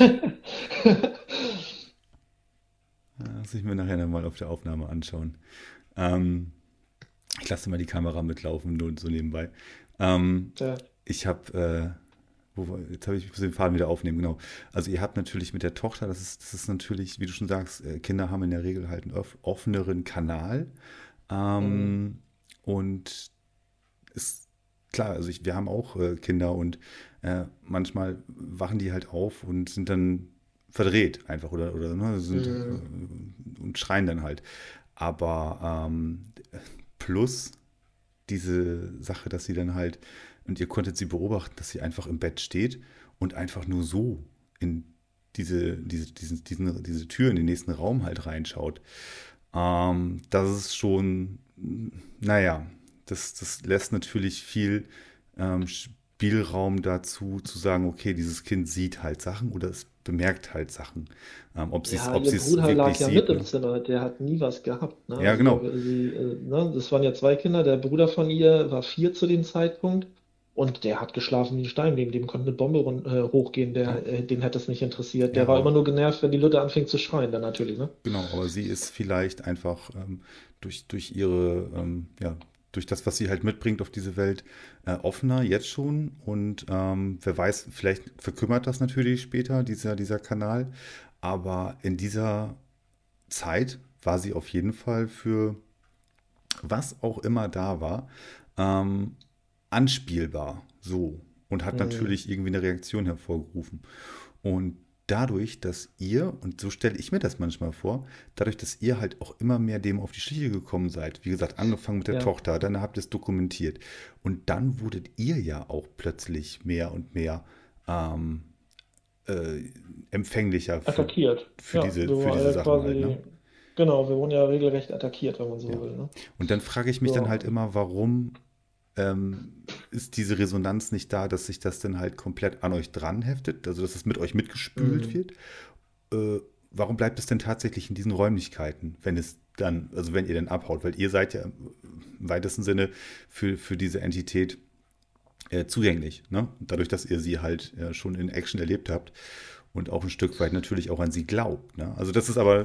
B: das muss ich mir nachher nochmal auf der Aufnahme anschauen. Ähm, ich lasse mal die Kamera mitlaufen, nur so nebenbei. Ähm,
C: Ja.
B: ich habe, äh, wo, jetzt habe ich muss den Faden wieder aufnehmen, genau. Also ihr habt natürlich mit der Tochter, das ist, das ist natürlich, wie du schon sagst, äh, Kinder haben in der Regel halt einen off offeneren Kanal.
C: Mhm.
B: Ähm, und ist klar, also ich, wir haben auch äh, Kinder und äh, manchmal wachen die halt auf und sind dann verdreht einfach oder, oder ne, sind
C: Mhm.
B: äh, und schreien dann halt. Aber ähm, plus diese Sache, dass sie dann halt, und ihr konntet sie beobachten, dass sie einfach im Bett steht und einfach nur so in diese, diese, diesen, diesen, diese Tür in den nächsten Raum halt reinschaut. Ähm, das ist schon, naja, das, das lässt natürlich viel ähm, Spielraum dazu, zu sagen, okay, dieses Kind sieht halt Sachen oder es bemerkt halt Sachen. Ähm, ob sie es,
C: Ja,
B: ob
C: ihr
B: sie es
C: Bruder lag
B: wirklich
C: ja mit
B: sieht,
C: im
B: ne?
C: Zimmer, der hat nie was gehabt, ne?
B: Ja,
C: Also
B: genau.
C: der, sie, äh, ne? Das waren ja zwei Kinder, der Bruder von ihr war vier zu dem Zeitpunkt und der hat geschlafen wie ein Stein, neben dem konnte eine Bombe run- äh, hochgehen,
B: Ja,
C: der, äh, den hätte es nicht interessiert.
B: ja,
C: Der war
B: aber
C: immer nur genervt, wenn die Lütte anfing zu schreien, dann natürlich, ne?
B: genau, aber sie ist vielleicht einfach ähm, durch, durch ihre, ähm, ja, durch das, was sie halt mitbringt auf diese Welt, äh, offener jetzt schon. Und ähm, wer weiß, vielleicht verkümmert das natürlich später, dieser, dieser Kanal. Aber in dieser Zeit war sie auf jeden Fall für was auch immer da war, ähm, anspielbar. So. Und hat
C: Hm.
B: natürlich irgendwie eine Reaktion hervorgerufen. Und dadurch, dass ihr, und so stelle ich mir das manchmal vor, dadurch, dass ihr halt auch immer mehr dem auf die Schliche gekommen seid, wie gesagt, angefangen mit der
C: Ja,
B: Tochter, dann habt ihr es dokumentiert. Und dann wurdet ihr ja auch plötzlich mehr und mehr ähm, äh, empfänglicher für,
C: attackiert.
B: für
C: Ja,
B: diese,
C: wir
B: für
C: wurden
B: diese
C: ja
B: Sachen halt, ne?
C: quasi, genau, wir wurden ja regelrecht attackiert, wenn man so
B: Ja.
C: will, ne?
B: Und dann frage ich mich dann halt
C: So,
B: immer, warum ähm, ist diese Resonanz nicht da, dass sich das dann halt komplett an euch dran heftet, also dass es mit euch mitgespült
C: hm.
B: wird? Äh, warum bleibt es denn tatsächlich in diesen Räumlichkeiten, wenn es dann, also wenn ihr dann abhaut? Weil ihr seid ja im weitesten Sinne für, für diese Entität äh, zugänglich, ne? Dadurch, dass ihr sie halt äh, schon in Action erlebt habt und auch ein Stück weit natürlich auch an sie glaubt. Ne? Also das ist aber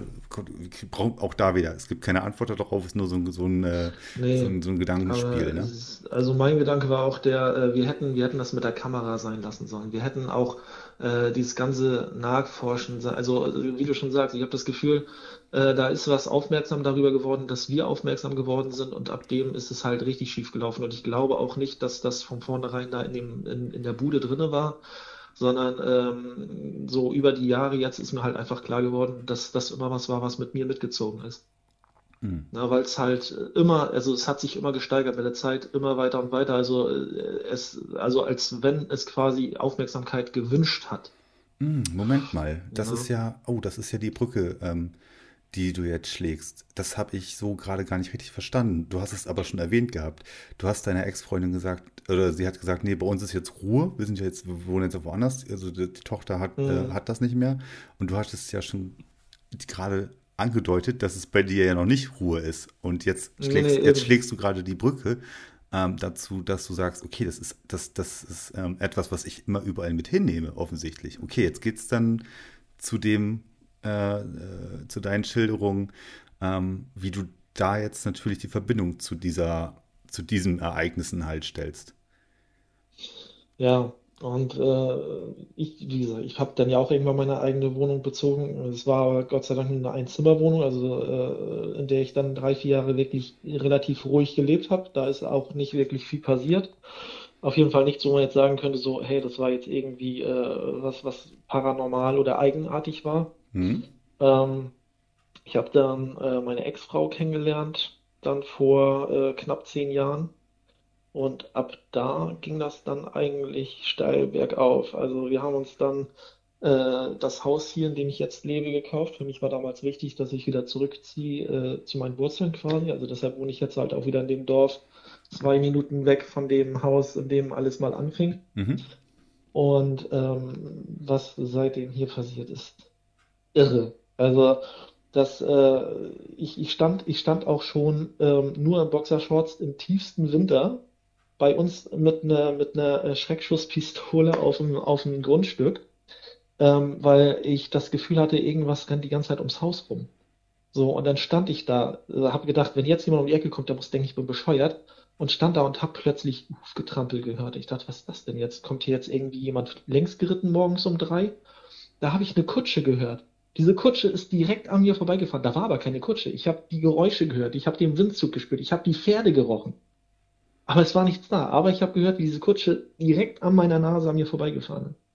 B: auch da wieder. Es gibt keine Antwort darauf, es ist nur so ein, so ein, äh, so
C: Nee,
B: ein, so ein Gedankenspiel.
C: aber
B: Ne?
C: es ist, also mein Gedanke war auch der, äh, wir hätten, wir hätten das mit der Kamera sein lassen sollen. Wir hätten auch äh, dieses ganze Nachforschen, se- also äh, wie du schon sagst, ich habe das Gefühl, äh, da ist was aufmerksam darüber geworden, dass wir aufmerksam geworden sind und ab dem ist es halt richtig schief gelaufen. Und ich glaube auch nicht, dass das von vornherein da in dem, in, in der Bude drinne war, sondern ähm, so über die Jahre jetzt ist mir halt einfach klar geworden, dass das immer was war, was mit mir mitgezogen ist.
B: Hm.
C: Na, weil es halt äh, immer, also es hat sich immer gesteigert mit der Zeit, immer weiter und weiter. Also äh, es, also als wenn es quasi Aufmerksamkeit gewünscht hat.
B: Hm, Moment mal, das ist
C: Ne?
B: ja, oh, das ist ja die Brücke, ähm, die du jetzt schlägst. Das habe ich so gerade gar nicht richtig verstanden. Du hast es aber schon erwähnt gehabt. Du hast deiner Ex-Freundin gesagt, oder sie hat gesagt, nee, bei uns ist jetzt Ruhe. Wir sind ja jetzt, wir wohnen jetzt woanders. Also die, die Tochter hat, äh,
C: Hm.
B: hat das nicht mehr. Und du hattest ja schon gerade angedeutet, dass es bei dir ja noch nicht Ruhe ist. Und jetzt
C: Nee, nee,
B: schlägst, jetzt
C: eben.
B: schlägst du gerade die Brücke ähm, dazu, dass du sagst, okay, das ist, das, das ist ähm, etwas, was ich immer überall mit hinnehme, offensichtlich. Okay, jetzt geht es dann zu dem, äh, äh, zu deinen Schilderungen, ähm, wie du da jetzt natürlich die Verbindung zu dieser, zu diesen Ereignissen halt stellst.
C: Ja, und äh, ich, wie gesagt, ich habe dann ja auch irgendwann meine eigene Wohnung bezogen. Es war aber Gott sei Dank nur eine Einzimmerwohnung, also äh, in der ich dann drei, vier Jahre wirklich relativ ruhig gelebt habe. Da ist auch nicht wirklich viel passiert. Auf jeden Fall nichts, wo man jetzt sagen könnte, so, hey, das war jetzt irgendwie äh, was, was paranormal oder eigenartig war.
B: Hm?
C: Ähm, Ich habe dann äh, meine Ex-Frau kennengelernt, dann vor äh, knapp zehn Jahren. Und ab da ging das dann eigentlich steil bergauf. Also wir haben uns dann äh, das Haus hier, in dem ich jetzt lebe, gekauft. Für mich war damals wichtig, dass ich wieder zurückziehe äh, zu meinen Wurzeln quasi. Also deshalb wohne ich jetzt halt auch wieder in dem Dorf, zwei Minuten weg von dem Haus, in dem alles mal anfing.
B: Mhm.
C: Und ähm, was seitdem hier passiert ist, irre. Also das, äh, ich, ich stand, ich stand auch schon ähm, nur in Boxershorts im tiefsten Winter bei uns mit einer mit einer äh, Schreckschusspistole auf dem, auf dem Grundstück, ähm, weil ich das Gefühl hatte, irgendwas rennt die ganze Zeit ums Haus rum. So, und dann stand ich da, äh, habe gedacht, wenn jetzt jemand um die Ecke kommt, der muss denken, ich bin bescheuert. Und stand da und habe plötzlich Hufgetrampel gehört. Ich dachte, was ist das denn jetzt? Kommt hier jetzt irgendwie jemand längs geritten morgens um drei? Da habe ich eine Kutsche gehört. Diese Kutsche ist direkt an mir vorbeigefahren. Da war aber keine Kutsche. Ich habe die Geräusche gehört. Ich habe den Windzug gespürt. Ich habe die Pferde gerochen. Aber es war nichts da. Aber ich habe gehört, wie diese Kutsche direkt an meiner Nase an mir vorbeigefahren ist.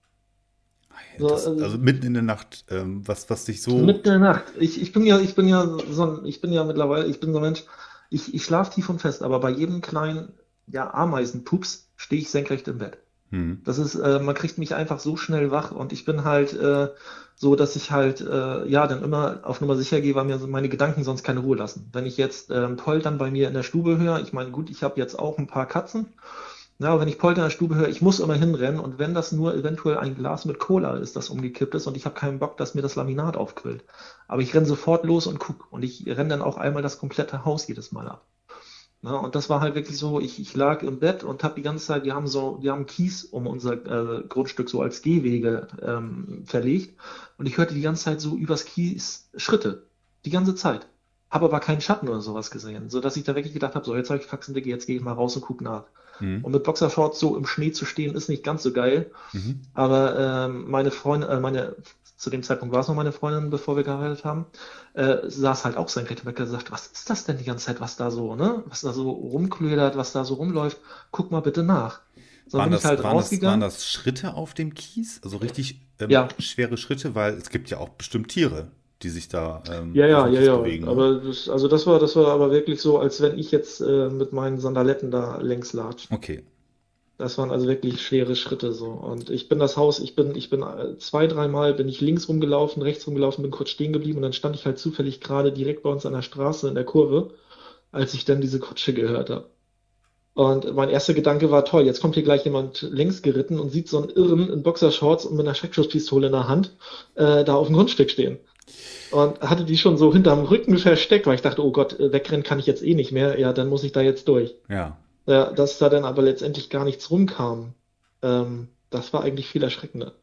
C: So,
B: Das,
C: also
B: also mitten in der Nacht, ähm, was, was dich so.
C: mitten in der Nacht. Ich, ich bin ja, ich bin ja so ein, ich bin ja mittlerweile, ich bin so ein Mensch, ich, ich schlafe tief und fest, aber bei jedem kleinen, ja, Ameisenpups stehe ich senkrecht im Bett.
B: Hm.
C: Das ist, äh, man kriegt mich einfach so schnell wach und ich bin halt äh, so, dass ich halt äh, ja dann immer auf Nummer sicher gehe, weil mir so meine Gedanken sonst keine Ruhe lassen. Wenn ich jetzt ähm, Poltern bei mir in der Stube höre, ich meine, gut, ich habe jetzt auch ein paar Katzen, Ja, wenn ich Polter in der Stube höre, ich muss immer hinrennen und wenn das nur eventuell ein Glas mit Cola ist, das umgekippt ist und ich habe keinen Bock, dass mir das Laminat aufquillt. Aber ich renne sofort los und guck und ich renne dann auch einmal das komplette Haus jedes Mal ab. Ne? Und das war halt wirklich so, ich, ich lag im Bett und habe die ganze Zeit, wir haben so, wir haben Kies um unser äh, Grundstück so als Gehwege ähm, verlegt und ich hörte die ganze Zeit so übers Kies Schritte. Die ganze Zeit. Habe aber keinen Schatten oder sowas gesehen, sodass ich da wirklich gedacht habe, so jetzt habe ich Faxen, Digga, jetzt gehe ich mal raus und guck nach. Und
B: Mhm.
C: mit Boxershorts so im Schnee zu stehen, ist nicht ganz so geil.
B: Mhm.
C: Aber ähm, meine Freundin, äh, meine, zu dem Zeitpunkt war es noch meine Freundin, bevor wir geheiratet haben, äh, saß halt auch senkrecht im Bett und gesagt, was ist das denn die ganze Zeit, was da so, ne? Was da so rumklödert, was da so rumläuft, guck mal bitte nach. So, dann
B: Waren
C: bin ich
B: das,
C: halt
B: waren das, waren
C: rausgegangen.
B: das Schritte auf dem Kies? Also richtig ähm,
C: Ja,
B: schwere Schritte, weil es gibt ja auch bestimmt Tiere, die sich da ähm,
C: ja,
B: auf
C: ja,
B: dem
C: ja,
B: Kies
C: ja.
B: bewegen, ne?
C: Aber das, also das war, das war aber wirklich so, als wenn ich jetzt äh, mit meinen Sandaletten da längs latsch.
B: Okay.
C: Das waren also wirklich schwere Schritte so. Und ich bin das Haus, ich bin, ich bin äh, zwei, dreimal bin ich links rumgelaufen, rechts rumgelaufen, bin kurz stehen geblieben und dann stand ich halt zufällig gerade direkt bei uns an der Straße in der Kurve, als ich dann diese Kutsche gehört habe. Und mein erster Gedanke war, toll, jetzt kommt hier gleich jemand längs geritten und sieht so einen Irren in Boxershorts und mit einer Schreckschusspistole in der Hand äh, da auf dem Grundstück stehen. Und hatte die schon so hinterm Rücken versteckt, weil ich dachte, oh Gott, äh, wegrennen kann ich jetzt eh nicht mehr. Ja, dann muss ich da jetzt durch.
B: Ja.
C: Ja, dass da dann aber letztendlich gar nichts rumkam, ähm, das war eigentlich viel erschreckender.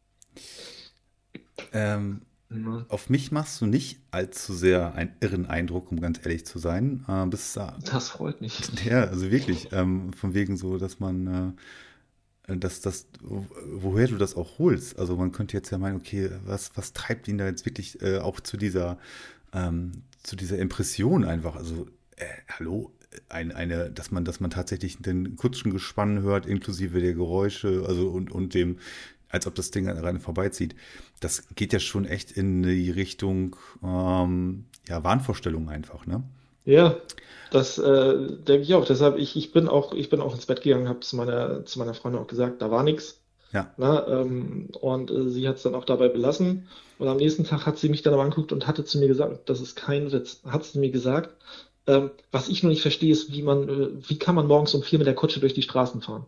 B: Ähm,
C: Mhm.
B: auf mich machst du nicht allzu sehr einen irren Eindruck, um ganz ehrlich zu sein. Äh, bist da,
C: Das freut mich.
B: ja, also wirklich, ähm, von wegen so, dass man, äh, dass das, woher du das auch holst. Also man könnte jetzt ja meinen, okay, was, was treibt ihn da jetzt wirklich äh, auch zu dieser, ähm, zu dieser Impression einfach? Also, äh, hallo, ein, eine, dass man, dass man tatsächlich den Kutschengespann hört, inklusive der Geräusche, also und, und dem, als ob das Ding an rein vorbeizieht. Das geht ja schon echt in die Richtung, ähm, ja, Wahnvorstellung einfach, ne?
C: Ja, das äh, denke ich auch. Deshalb, ich, ich bin auch, ich bin auch ins Bett gegangen, habe zu meiner, zu meiner Freundin auch gesagt, da war nichts.
B: Ja.
C: Ne, ähm, und äh, sie hat es dann auch dabei belassen. Und am nächsten Tag hat sie mich dann aber angeguckt und hatte zu mir gesagt, das ist kein Witz, hat sie mir gesagt, ähm, was ich nur nicht verstehe, ist, wie man, äh, wie kann man morgens um vier mit der Kutsche durch die Straßen fahren?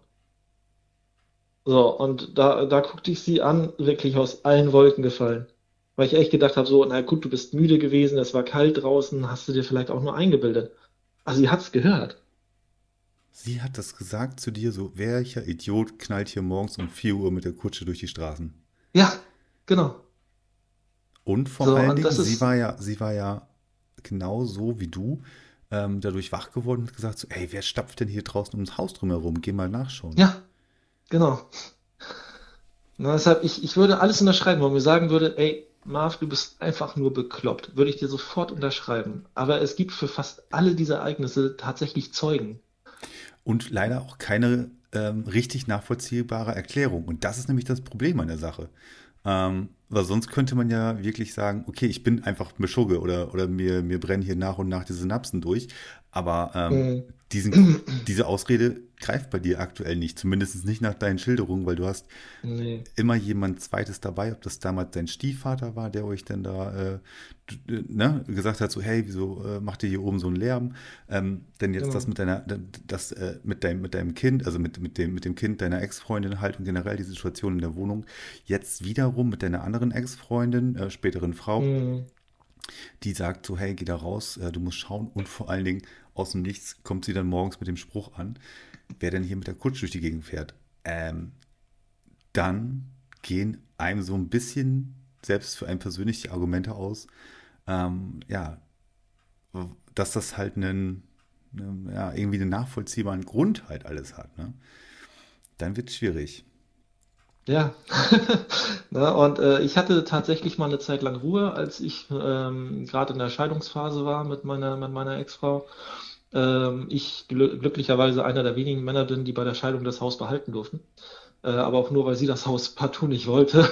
C: So, und da, da guckte ich sie an, wirklich aus allen Wolken gefallen. Weil ich echt gedacht habe, so, na gut, du bist müde gewesen, es war kalt draußen, hast du dir vielleicht auch nur eingebildet. Also sie hat's gehört.
B: Sie hat das gesagt zu dir, so, welcher Idiot knallt hier morgens um vier Uhr mit der Kutsche durch die Straßen?
C: Ja, genau.
B: Und vor
C: So,
B: allen
C: und
B: Dingen,
C: das
B: sie war
C: ist,
B: ja, sie war ja genau so wie du, ähm, dadurch wach geworden und hat gesagt, so, ey, wer stapft denn hier draußen ums Haus drumherum? Geh mal nachschauen.
C: ja, genau. Na, deshalb, ich, ich würde alles unterschreiben, wo man mir sagen würde, ey, Marv, du bist einfach nur bekloppt. Würde ich dir sofort unterschreiben. Aber es gibt für fast alle diese Ereignisse tatsächlich Zeugen.
B: Und leider auch keine ähm, richtig nachvollziehbare Erklärung. Und das ist nämlich das Problem an der Sache. Ähm, weil sonst könnte man ja wirklich sagen, okay, ich bin einfach Meschugge oder, oder mir, mir brennen hier nach und nach die Synapsen durch. Aber ähm,
C: Mhm.
B: diesen, diese Ausrede greift bei dir aktuell nicht, zumindest nicht nach deinen Schilderungen, weil du hast
C: Nee,
B: immer jemand Zweites dabei, ob das damals dein Stiefvater war, der euch denn da äh, d- ne, gesagt hat, so hey, wieso äh, macht ihr hier oben so einen Lärm? Ähm, denn jetzt das
C: genau.
B: mit deiner, das äh, mit deinem, mit deinem Kind, also mit, mit dem, mit dem Kind deiner Ex-Freundin halt und generell die Situation in der Wohnung, jetzt wiederum mit deiner anderen Ex-Freundin, äh, späteren Frau,
C: Mhm.
B: die sagt so, hey, geh da raus, äh, du musst schauen und vor allen Dingen aus dem Nichts kommt sie dann morgens mit dem Spruch an, wer denn hier mit der Kutsche durch die Gegend fährt. Ähm, dann gehen einem so ein bisschen, selbst für einen persönlich, die Argumente aus, ähm, ja, dass das halt einen, ne, ja, irgendwie einen nachvollziehbaren Grund halt alles hat, ne? Dann wird es schwierig.
C: Ja. Ne, und äh, ich hatte tatsächlich mal eine Zeit lang Ruhe, als ich ähm, gerade in der Scheidungsphase war mit meiner, mit meiner Ex-Frau. Ähm, ich glü glücklicherweise einer der wenigen Männer bin, die bei der Scheidung das Haus behalten durften. Äh, aber auch nur, weil sie das Haus partout nicht wollte.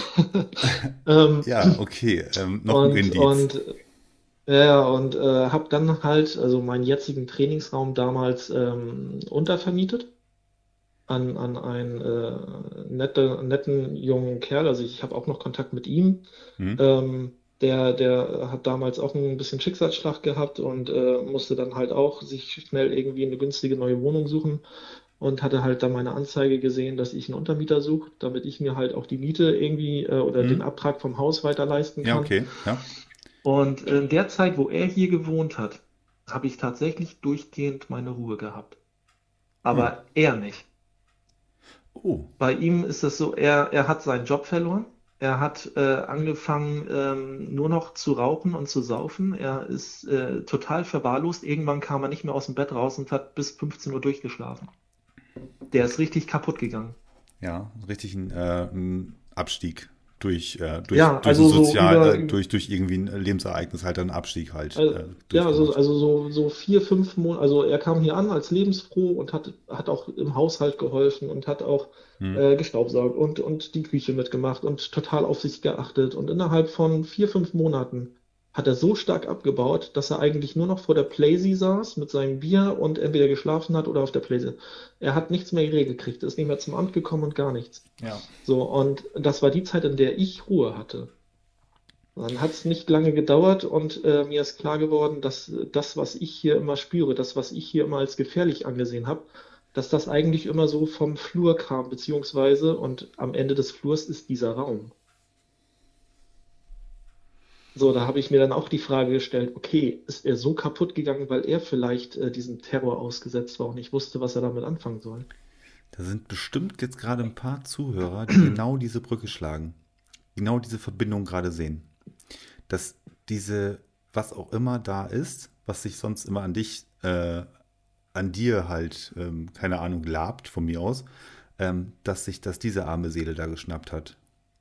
C: Ähm,
B: Ja, okay, ähm, noch ein
C: und
B: Indiz.
C: und ja, ja, und äh, habe dann halt also meinen jetzigen Trainingsraum damals ähm, untervermietet an, an einen äh, nette, netten jungen Kerl. Also ich habe auch noch Kontakt mit ihm.
B: Hm?
C: Ähm, der, der hat damals auch ein bisschen Schicksalsschlag gehabt und äh, musste dann halt auch sich schnell irgendwie eine günstige neue Wohnung suchen. und hatte halt dann meine Anzeige gesehen, dass ich einen Untermieter suche, damit ich mir halt auch die Miete irgendwie äh, oder den
B: Hm?
C: Abtrag vom Haus weiter leisten
B: Ja,
C: kann.
B: okay. Ja.
C: Und in der Zeit, wo er hier gewohnt hat, habe ich tatsächlich durchgehend meine Ruhe gehabt.
B: Hm.
C: Aber er nicht.
B: Oh.
C: Bei ihm ist es so, er, er hat seinen Job verloren. Er hat äh, angefangen, ähm, nur noch zu rauchen und zu saufen. Er ist äh, total verwahrlost. Irgendwann kam er nicht mehr aus dem Bett raus und hat bis fünfzehn Uhr durchgeschlafen. Der ist
B: Okay.
C: richtig kaputt gegangen.
B: Ja, richtig ein, äh, ein Abstieg durch, äh, durch,
C: Ja,
B: durch ein
C: also so
B: Sozial,
C: über,
B: äh, durch, durch irgendwie ein Lebensereignis halt ein Abstieg halt
C: Also,
B: äh,
C: ja, also,
B: durchgemacht.
C: also so, so vier, fünf Monate, also er kam hier an als lebensfroh und hat, hat auch im Haushalt geholfen und hat auch
B: Hm.
C: äh, gestaubsaugt und, und die Küche mitgemacht und total auf sich geachtet. Und innerhalb von vier, fünf Monaten hat er so stark abgebaut, dass er eigentlich nur noch vor der Playsee saß mit seinem Bier und entweder geschlafen hat oder auf der Playsee. Er hat nichts mehr geregelt gekriegt, ist nicht mehr zum Amt gekommen und gar nichts.
B: Ja.
C: So, und das war die Zeit, in der ich Ruhe hatte. Dann hat es nicht lange gedauert und äh, mir ist klar geworden, dass äh, das, was ich hier immer spüre, das, was ich hier immer als gefährlich angesehen habe, dass das eigentlich immer so vom Flur kam, beziehungsweise und am Ende des Flurs ist dieser Raum. So, da habe ich mir dann auch die Frage gestellt, okay, ist er so kaputt gegangen, weil er vielleicht äh, diesem Terror ausgesetzt war und nicht wusste, was er damit anfangen soll?
B: Da sind bestimmt jetzt gerade ein paar Zuhörer, die genau diese Brücke schlagen, genau diese Verbindung gerade sehen. Dass diese, was auch immer da ist, was sich sonst immer an dich, äh, an dir halt, ähm, keine Ahnung, labt von mir aus, ähm, dass sich das diese arme Seele da geschnappt hat.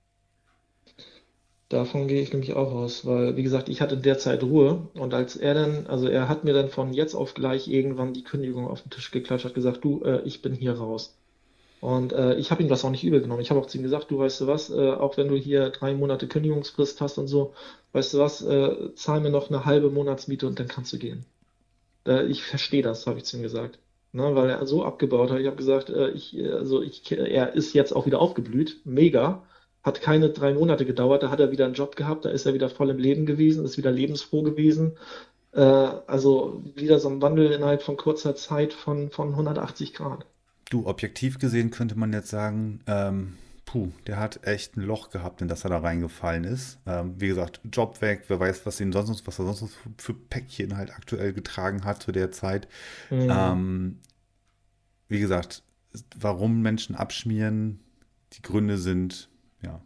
C: Davon gehe ich nämlich auch aus, weil, wie gesagt, ich hatte in der Zeit Ruhe und als er dann, also er hat mir dann von jetzt auf gleich irgendwann die Kündigung auf den Tisch geklatscht, hat gesagt, du, äh, ich bin hier raus. Und äh, ich habe ihm das auch nicht übel genommen. Ich habe auch zu ihm gesagt, du weißt du was, äh, auch wenn du hier drei Monate Kündigungsfrist hast und so, weißt du was, äh, zahl mir noch eine halbe Monatsmiete und dann kannst du gehen. Äh, ich verstehe das, habe ich zu ihm gesagt. Ne, weil er so abgebaut hat. Ich habe gesagt, äh, ich, äh, also ich, er ist jetzt auch wieder aufgeblüht, mega. Hat keine drei Monate gedauert, da hat er wieder einen Job gehabt, da ist er wieder voll im Leben gewesen, ist wieder lebensfroh gewesen. Äh, also wieder so ein Wandel innerhalb von kurzer Zeit von, von hundertachtzig Grad.
B: Du, objektiv gesehen könnte man jetzt sagen, ähm, puh, der hat echt ein Loch gehabt, in das er da reingefallen ist. Ähm, wie gesagt, Job weg, wer weiß, was ihn sonst, was er sonst noch für, für Päckchen halt aktuell getragen hat zu der Zeit.
C: Mhm.
B: Ähm, wie gesagt, warum Menschen abschmieren, die Gründe sind, ja,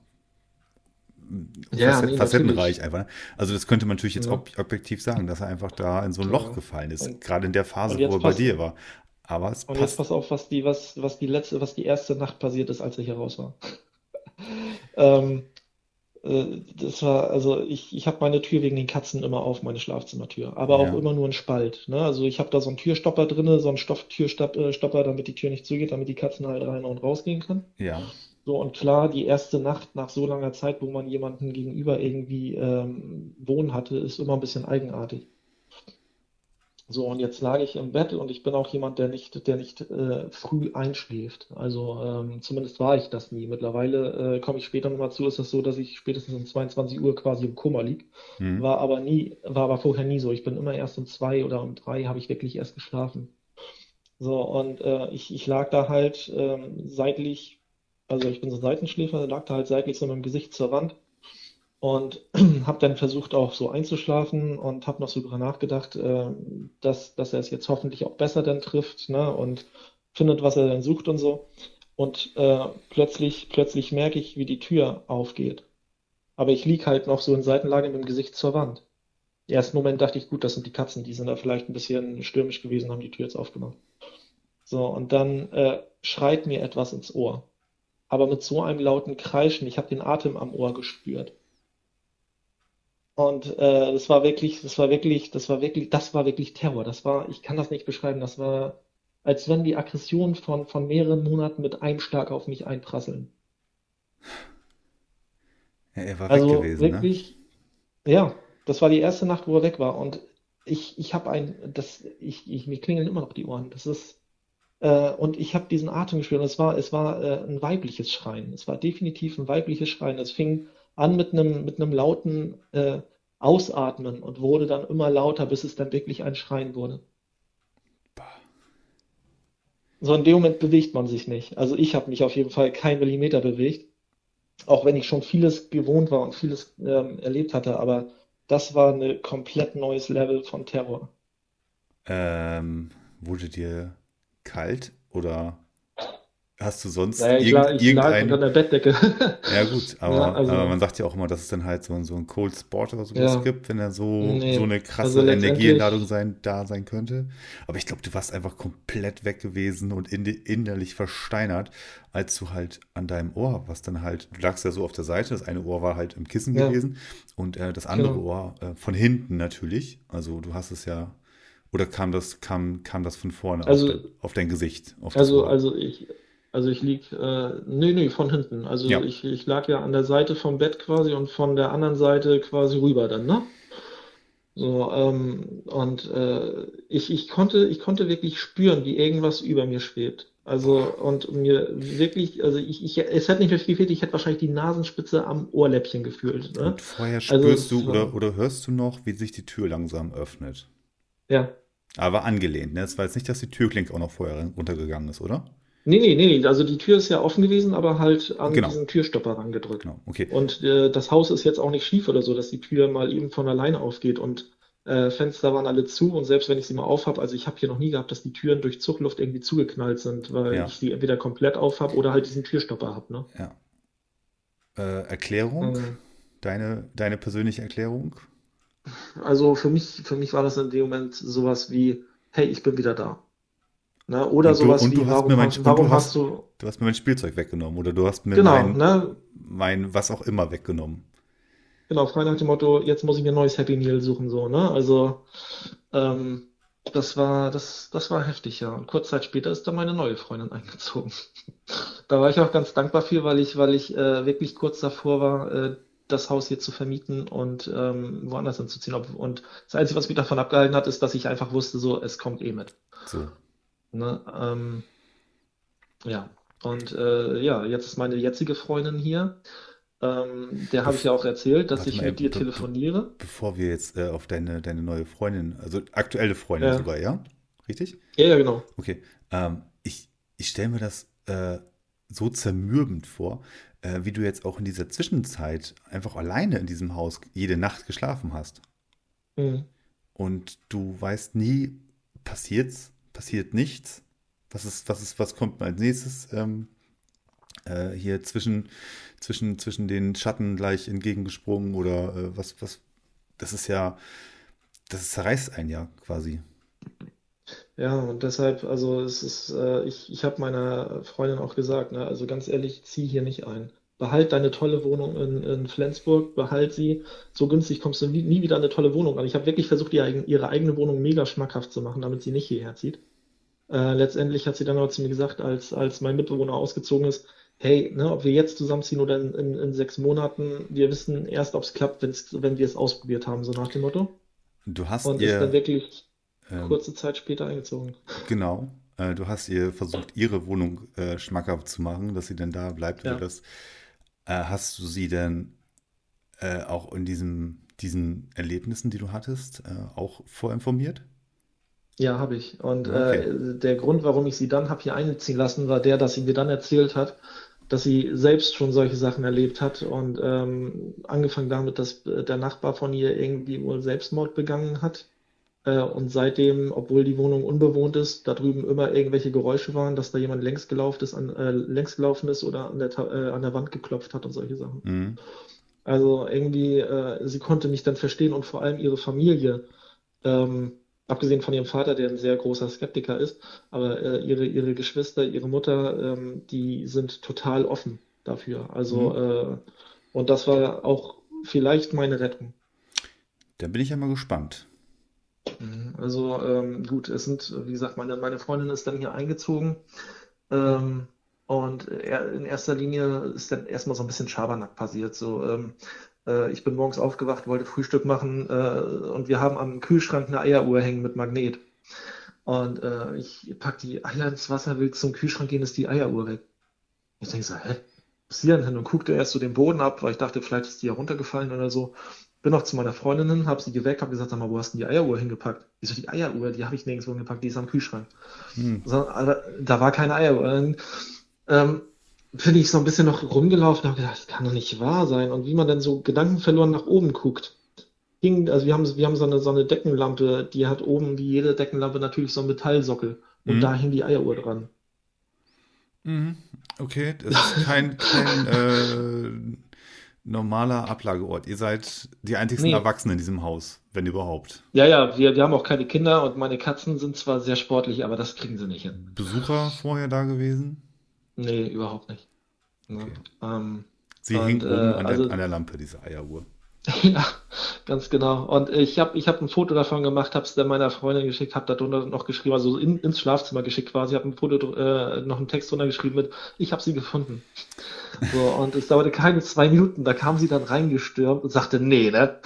C: Ja,
B: facet-
C: nee,
B: facettenreich
C: natürlich.
B: einfach. Also das könnte man natürlich jetzt
C: Ne?
B: ob objektiv sagen, dass er einfach da in so ein Loch
C: Ja.
B: gefallen ist,
C: Und,
B: gerade in der
C: und
B: Phase, wo er
C: jetzt
B: bei
C: pass,
B: dir war. Aber es
C: und jetzt
B: passt.
C: pass auf, was die, was, was die letzte, was die erste Nacht passiert ist, als ich hier raus war. Ähm, Äh, das war, also ich, ich habe meine Tür wegen den Katzen immer auf, meine Schlafzimmertür, aber auch
B: Ja,
C: immer nur einen Spalt. Ne? Also ich habe da so einen Türstopper drinne, so einen Stofftürstopper, damit die Tür nicht zugeht, damit die Katzen halt rein und rausgehen können.
B: ja.
C: So, und klar, die erste Nacht nach so langer Zeit, wo man jemanden gegenüber irgendwie ähm, wohnen hatte, ist immer ein bisschen eigenartig. So, und jetzt lag ich im Bett und ich bin auch jemand, der nicht, der nicht äh, früh einschläft. Also ähm, zumindest war ich das nie. Mittlerweile äh, komme ich später nochmal zu, ist es so, dass ich spätestens um zweiundzwanzig Uhr quasi im Koma lieg.
B: Hm.
C: War aber nie, war aber vorher nie so. Ich bin immer erst um zwei oder um drei habe ich wirklich erst geschlafen. So, und äh, ich, ich lag da halt ähm, seitlich, also ich bin so ein Seitenschläfer, lag da halt seitlich so mit dem Gesicht zur Wand und habe dann versucht auch so einzuschlafen und habe noch so drüber nachgedacht, äh, dass, dass er es jetzt hoffentlich auch besser dann trifft, ne, und findet, was er dann sucht und so. Und äh, plötzlich, plötzlich merke ich, wie die Tür aufgeht. Aber ich lieg halt noch so in Seitenlage mit dem Gesicht zur Wand. Im ersten Moment dachte ich, gut, das sind die Katzen, die sind da vielleicht ein bisschen stürmisch gewesen, haben die Tür jetzt aufgemacht. So, und dann äh, schreit mir etwas ins Ohr. Aber mit so einem lauten Kreischen, ich habe den Atem am Ohr gespürt. Und äh, das war wirklich, das war wirklich, das war wirklich, das war wirklich Terror. Das war, ich kann das nicht beschreiben, das war, als wenn die Aggression von, von mehreren Monaten mit einem Schlag auf mich einprasseln.
B: Ja, er war weg
C: Also
B: gewesen, ne?
C: wirklich, ja, das war die erste Nacht, wo er weg war. Und ich, ich habe ein, das, ich, ich, mir klingeln immer noch die Ohren. Das ist, äh, und ich habe diesen Atem gespürt. Und es war, es war äh, ein weibliches Schreien. Es war definitiv ein weibliches Schreien. Es fing an mit einem, mit einem lauten äh, Ausatmen und wurde dann immer lauter, bis es dann wirklich ein Schreien wurde. so in dem Moment bewegt man sich nicht. Also ich habe mich auf jeden Fall kein Millimeter bewegt, auch wenn ich schon vieles gewohnt war und vieles ähm, erlebt hatte, aber das war ein komplett neues Level von Terror.
B: Ähm, wurde dir kalt oder hast du sonst
C: Naja, ich lag,
B: irgend,
C: ich lag unter
B: irgendeine.
C: der Bettdecke.
B: Ja gut,
C: Ne,
B: aber, aber man
C: also,
B: sagt ja auch immer, dass es dann halt so, so ein Cold Spot oder sowas
C: ja,
B: gibt, wenn er so, so
C: nee.
B: eine
C: Also
B: krasse Energieentladung
C: letztendlich,
B: sein, da sein könnte. Aber ich glaube, du warst einfach komplett weg gewesen und in, innerlich versteinert, als du halt an deinem Ohr, was dann halt, du lagst ja so auf der Seite, das eine Ohr war halt im Kissen
C: ja,
B: gewesen und äh, das andere
C: genau.
B: Ohr äh, von hinten natürlich. Also du hast es ja, oder kam das, kam, kam das von vorne auf dein,
C: Also,
B: auf dein Gesicht, auf das
C: also,
B: Ohr?
C: also ich, also ich lieg, äh, nee, nee, von hinten. Also
B: Ja.
C: ich, ich lag ja an der Seite vom Bett quasi und von der anderen Seite quasi rüber dann, ne? So, ähm, und äh, ich, ich konnte, ich konnte wirklich spüren, wie irgendwas über mir schwebt. Also,
B: Boah.
C: und mir wirklich, also ich, ich, es hätte nicht mehr viel gefehlt, ich hätte wahrscheinlich die Nasenspitze am Ohrläppchen gefühlt, ne?
B: Und vorher
C: Also,
B: spürst du
C: es
B: oder,
C: war,
B: oder hörst du noch, wie sich die Tür langsam öffnet.
C: ja.
B: Aber angelehnt, ne? Es war jetzt nicht, dass die Türklinke auch noch vorher runtergegangen ist, oder?
C: Nee, nee, nee, nee, also die Tür ist ja offen gewesen, aber halt an
B: Genau,
C: diesen Türstopper rangedrückt.
B: genau, okay.
C: Und äh, das Haus ist jetzt auch nicht schief oder so, dass die Tür mal eben von alleine aufgeht und äh, Fenster waren alle zu und selbst wenn ich sie mal auf habe, also ich habe hier noch nie gehabt, dass die Türen durch Zugluft irgendwie zugeknallt sind, weil
B: Ja,
C: ich sie entweder komplett auf habe oder halt diesen Türstopper habe, ne?
B: ja. Äh, Erklärung?
C: Ähm,
B: Deine, deine persönliche Erklärung?
C: also für mich, für mich war das in dem Moment sowas wie, hey, ich bin wieder da. Ne? Oder
B: Und du,
C: sowas
B: und du
C: wie,
B: hast mir
C: warum
B: mein,
C: hast,
B: und du
C: warum hast
B: hast,
C: du,
B: du hast mir mein Spielzeug weggenommen oder du hast mir
C: genau,
B: mein,
C: ne?
B: mein was auch immer weggenommen.
C: Genau, frei nach dem Motto, jetzt muss ich mir ein neues Happy Meal suchen, so, ne? Also, ähm, das war, das, das war heftig, ja. Und kurz Zeit später ist dann meine neue Freundin eingezogen. Da war ich auch ganz dankbar für, weil ich, weil ich äh, wirklich kurz davor war, äh, das Haus hier zu vermieten und ähm, woanders hinzuziehen. Ob- Und das Einzige, was mich davon abgehalten hat, ist, dass ich einfach wusste, so, es kommt eh mit.
B: So.
C: Ne? Ähm, ja. Und äh, ja, jetzt ist meine jetzige Freundin hier. Ähm, der habe ich
B: Bef
C: ja auch erzählt, dass
B: Warte
C: ich
B: mal,
C: mit dir
B: be be
C: telefoniere.
B: bevor wir jetzt äh, auf deine, deine neue Freundin, also aktuelle Freundin
C: Ja,
B: sogar, ja? Richtig?
C: ja, ja, genau.
B: Okay, ähm, ich, ich stelle mir das äh, so zermürbend vor, äh, wie du jetzt auch in dieser Zwischenzeit einfach alleine in diesem Haus jede Nacht geschlafen hast.
C: Mhm.
B: Und du weißt nie, passiert's, passiert nichts. Was ist, was ist, was kommt als nächstes? Ähm, äh, hier zwischen, zwischen, zwischen den Schatten gleich entgegengesprungen oder äh, was, was, das ist ja, das zerreißt einen ja quasi.
C: Ja, und deshalb, also es ist, äh, ich, ich habe meiner Freundin auch gesagt, ne, also ganz ehrlich, zieh hier nicht ein. Behalt deine tolle Wohnung in, in Flensburg, behalt sie. So günstig kommst du nie, nie wieder an eine tolle Wohnung an. Ich habe wirklich versucht, ihr, eigen- ihre eigene Wohnung mega schmackhaft zu machen, damit sie nicht hierher zieht. Äh, letztendlich hat sie dann aber zu mir gesagt, als, als mein Mitbewohner ausgezogen ist, hey, ne, ob wir jetzt zusammenziehen oder in, in, in sechs Monaten, wir wissen erst, ob es klappt, wenn's, wenn wir es ausprobiert haben, so nach dem Motto.
B: Du hast
C: Und ist dann
B: ihr,
C: wirklich
B: ähm,
C: kurze Zeit später eingezogen.
B: genau, äh, du hast ihr versucht, ihre Wohnung äh, schmackhaft zu machen, dass sie denn da bleibt oder
C: Ja.
B: das. Äh, hast du sie denn äh, auch in diesem, diesen Erlebnissen, die du hattest, äh, auch vorinformiert?
C: Ja, habe ich. Und
B: Ja, okay.
C: äh, der Grund, warum ich sie dann habe hier einziehen lassen, war der, dass sie mir dann erzählt hat, dass sie selbst schon solche Sachen erlebt hat und ähm, angefangen damit, dass äh, der Nachbar von ihr irgendwie wohl Selbstmord begangen hat. Äh, und seitdem, obwohl die Wohnung unbewohnt ist, da drüben immer irgendwelche Geräusche waren, dass da jemand längs gelaufen ist, an, äh, längs gelaufen ist oder an der, Ta- äh, an der Wand geklopft hat und solche Sachen.
B: Mhm.
C: Also irgendwie, äh, sie konnte mich dann verstehen und vor allem ihre Familie. Ähm, abgesehen von ihrem Vater, der ein sehr großer Skeptiker ist, aber äh, ihre, ihre Geschwister, ihre Mutter, ähm, die sind total offen dafür. Also,
B: Mhm.
C: äh, und das war auch vielleicht meine Rettung.
B: Dann bin ich ja mal gespannt.
C: Mhm. Also, ähm, gut, es sind, wie gesagt, meine, meine Freundin ist dann hier eingezogen. Ähm, und er, in erster Linie ist dann erstmal so ein bisschen Schabernack passiert. So, ähm, äh, ich bin morgens aufgewacht, wollte Frühstück machen, äh, und wir haben am Kühlschrank eine Eieruhr hängen mit Magnet. Und äh, ich pack die Eier ins Wasser, will zum Kühlschrank gehen, ist die Eieruhr weg. Ich denke so, hä? Was ist hier denn hin? Und guckte erst so den Boden ab, weil ich dachte, vielleicht ist die ja runtergefallen oder so. bin noch zu meiner Freundin hin, habe sie geweckt, habe gesagt, sag mal, wo hast du denn die Eieruhr hingepackt? Ich so, die Eieruhr, die habe ich nirgendwo hingepackt, die ist am Kühlschrank.
B: Hm.
C: So, aber da war keine Eieruhr. Dann ähm, bin ich so ein bisschen noch rumgelaufen und habe gedacht, das kann doch nicht wahr sein. Und wie man dann so gedankenverloren nach oben guckt, hing, also wir haben, wir haben so eine, so eine Deckenlampe, die hat oben, wie jede Deckenlampe, natürlich so einen Metallsockel. Und da
B: Mhm.
C: hing die Eieruhr dran.
B: Mhm. Okay, das ist kein, kein äh, normaler Ablageort. Ihr seid die einzigsten
C: Nee,
B: Erwachsenen in diesem Haus, wenn überhaupt.
C: ja, ja, wir, wir haben auch keine Kinder und meine Katzen sind zwar sehr sportlich, aber das kriegen sie nicht hin.
B: Besucher vorher da gewesen?
C: Nee, überhaupt nicht. Ne?
B: Okay.
C: Ähm,
B: Sie
C: und
B: hing
C: äh,
B: oben an der,
C: also,
B: an der Lampe, diese Eieruhr.
C: ja, ganz genau. Und ich habe ich hab ein Foto davon gemacht, habe es dann meiner Freundin geschickt, habe darunter noch geschrieben, also in, ins Schlafzimmer geschickt quasi, habe ein Foto, äh, noch einen Text drunter geschrieben mit, ich habe sie gefunden. So, und es dauerte keine zwei Minuten, da kam sie dann reingestürmt und sagte, nee, ne?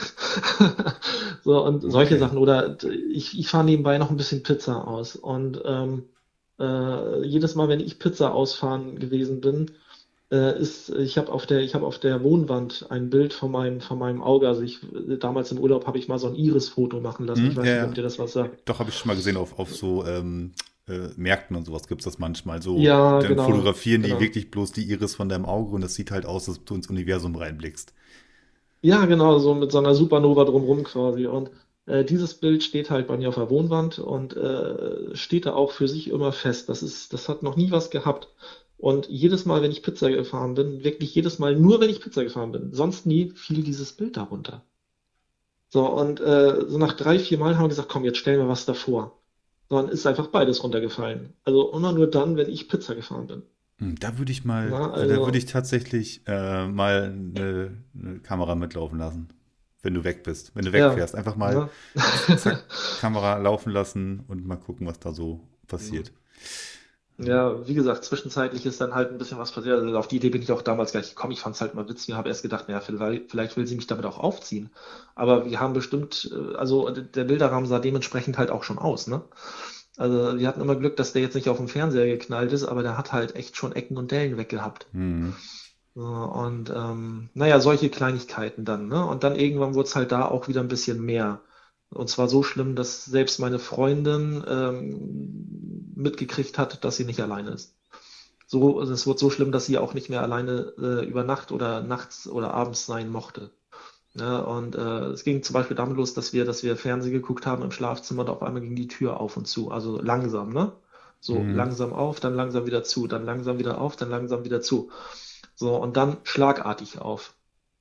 C: So, und solche
B: Okay.
C: Sachen. Oder ich, ich fahre nebenbei noch ein bisschen Pizza aus. Und ähm, äh, jedes Mal, wenn ich Pizza ausfahren gewesen bin, äh, ist, ich habe auf der, ich habe auf der Wohnwand ein Bild von meinem, von meinem Auge. Also ich, damals im Urlaub habe ich mal so ein Iris-Foto machen lassen. Ich
B: Hm? Ja,
C: weiß nicht, ob
B: ja.
C: dir das was sagt.
B: Doch, habe ich schon mal gesehen, auf, auf so ähm, äh, Märkten und sowas gibt es das manchmal so.
C: Ja,
B: Dann
C: genau,
B: fotografieren die
C: genau.
B: wirklich bloß die Iris von deinem Auge und das sieht halt aus, als du ins Universum reinblickst.
C: Ja, genau, so mit so einer Supernova drumrum quasi. Und äh, dieses Bild steht halt bei mir auf der Wohnwand und äh, steht da auch für sich immer fest. Das ist, das hat noch nie was gehabt. Und jedes Mal, wenn ich Pizza gefahren bin, wirklich jedes Mal, nur wenn ich Pizza gefahren bin, sonst nie fiel dieses Bild darunter. So, und äh, so nach drei, vier Mal haben wir gesagt, komm, jetzt stellen wir was davor. So, dann ist einfach beides runtergefallen. Also immer nur dann, wenn ich Pizza gefahren bin.
B: Hm, Da würde ich mal,
C: Na,
B: da würde
C: also,
B: ich tatsächlich äh, mal eine, eine Kamera mitlaufen lassen, wenn du weg bist, wenn du
C: ja,
B: wegfährst. Einfach mal
C: ne?
B: zack, Kamera laufen lassen und mal gucken, was da so passiert.
C: Ja, wie gesagt, zwischenzeitlich ist dann halt ein bisschen was passiert. Also auf die Idee bin ich auch damals gar nicht gekommen. Ich fand es halt mal witzig und habe erst gedacht, naja, vielleicht, vielleicht will sie mich damit auch aufziehen. Aber wir haben bestimmt, äh, also der Bilderrahmen sah dementsprechend halt auch schon aus, ne? Also wir hatten immer Glück, dass der jetzt nicht auf dem Fernseher geknallt ist, aber der hat halt echt schon Ecken und Dellen weggehabt.
B: Hm.
C: So, und ähm, naja, solche Kleinigkeiten dann, ne? Und dann irgendwann wurde es halt da auch wieder ein bisschen mehr. Und zwar so schlimm, dass selbst meine Freundin ähm, mitgekriegt hat, dass sie nicht alleine ist. So, also es wurde so schlimm, dass sie auch nicht mehr alleine äh, über Nacht oder nachts oder abends sein mochte. Ne? Und äh, es ging zum Beispiel damit los, dass wir, dass wir Fernsehen geguckt haben im Schlafzimmer und auf einmal ging die Tür auf und zu. Also langsam, ne? So
B: Hm.
C: langsam auf, dann langsam wieder zu, dann langsam wieder auf, dann langsam wieder zu. So, und dann schlagartig auf.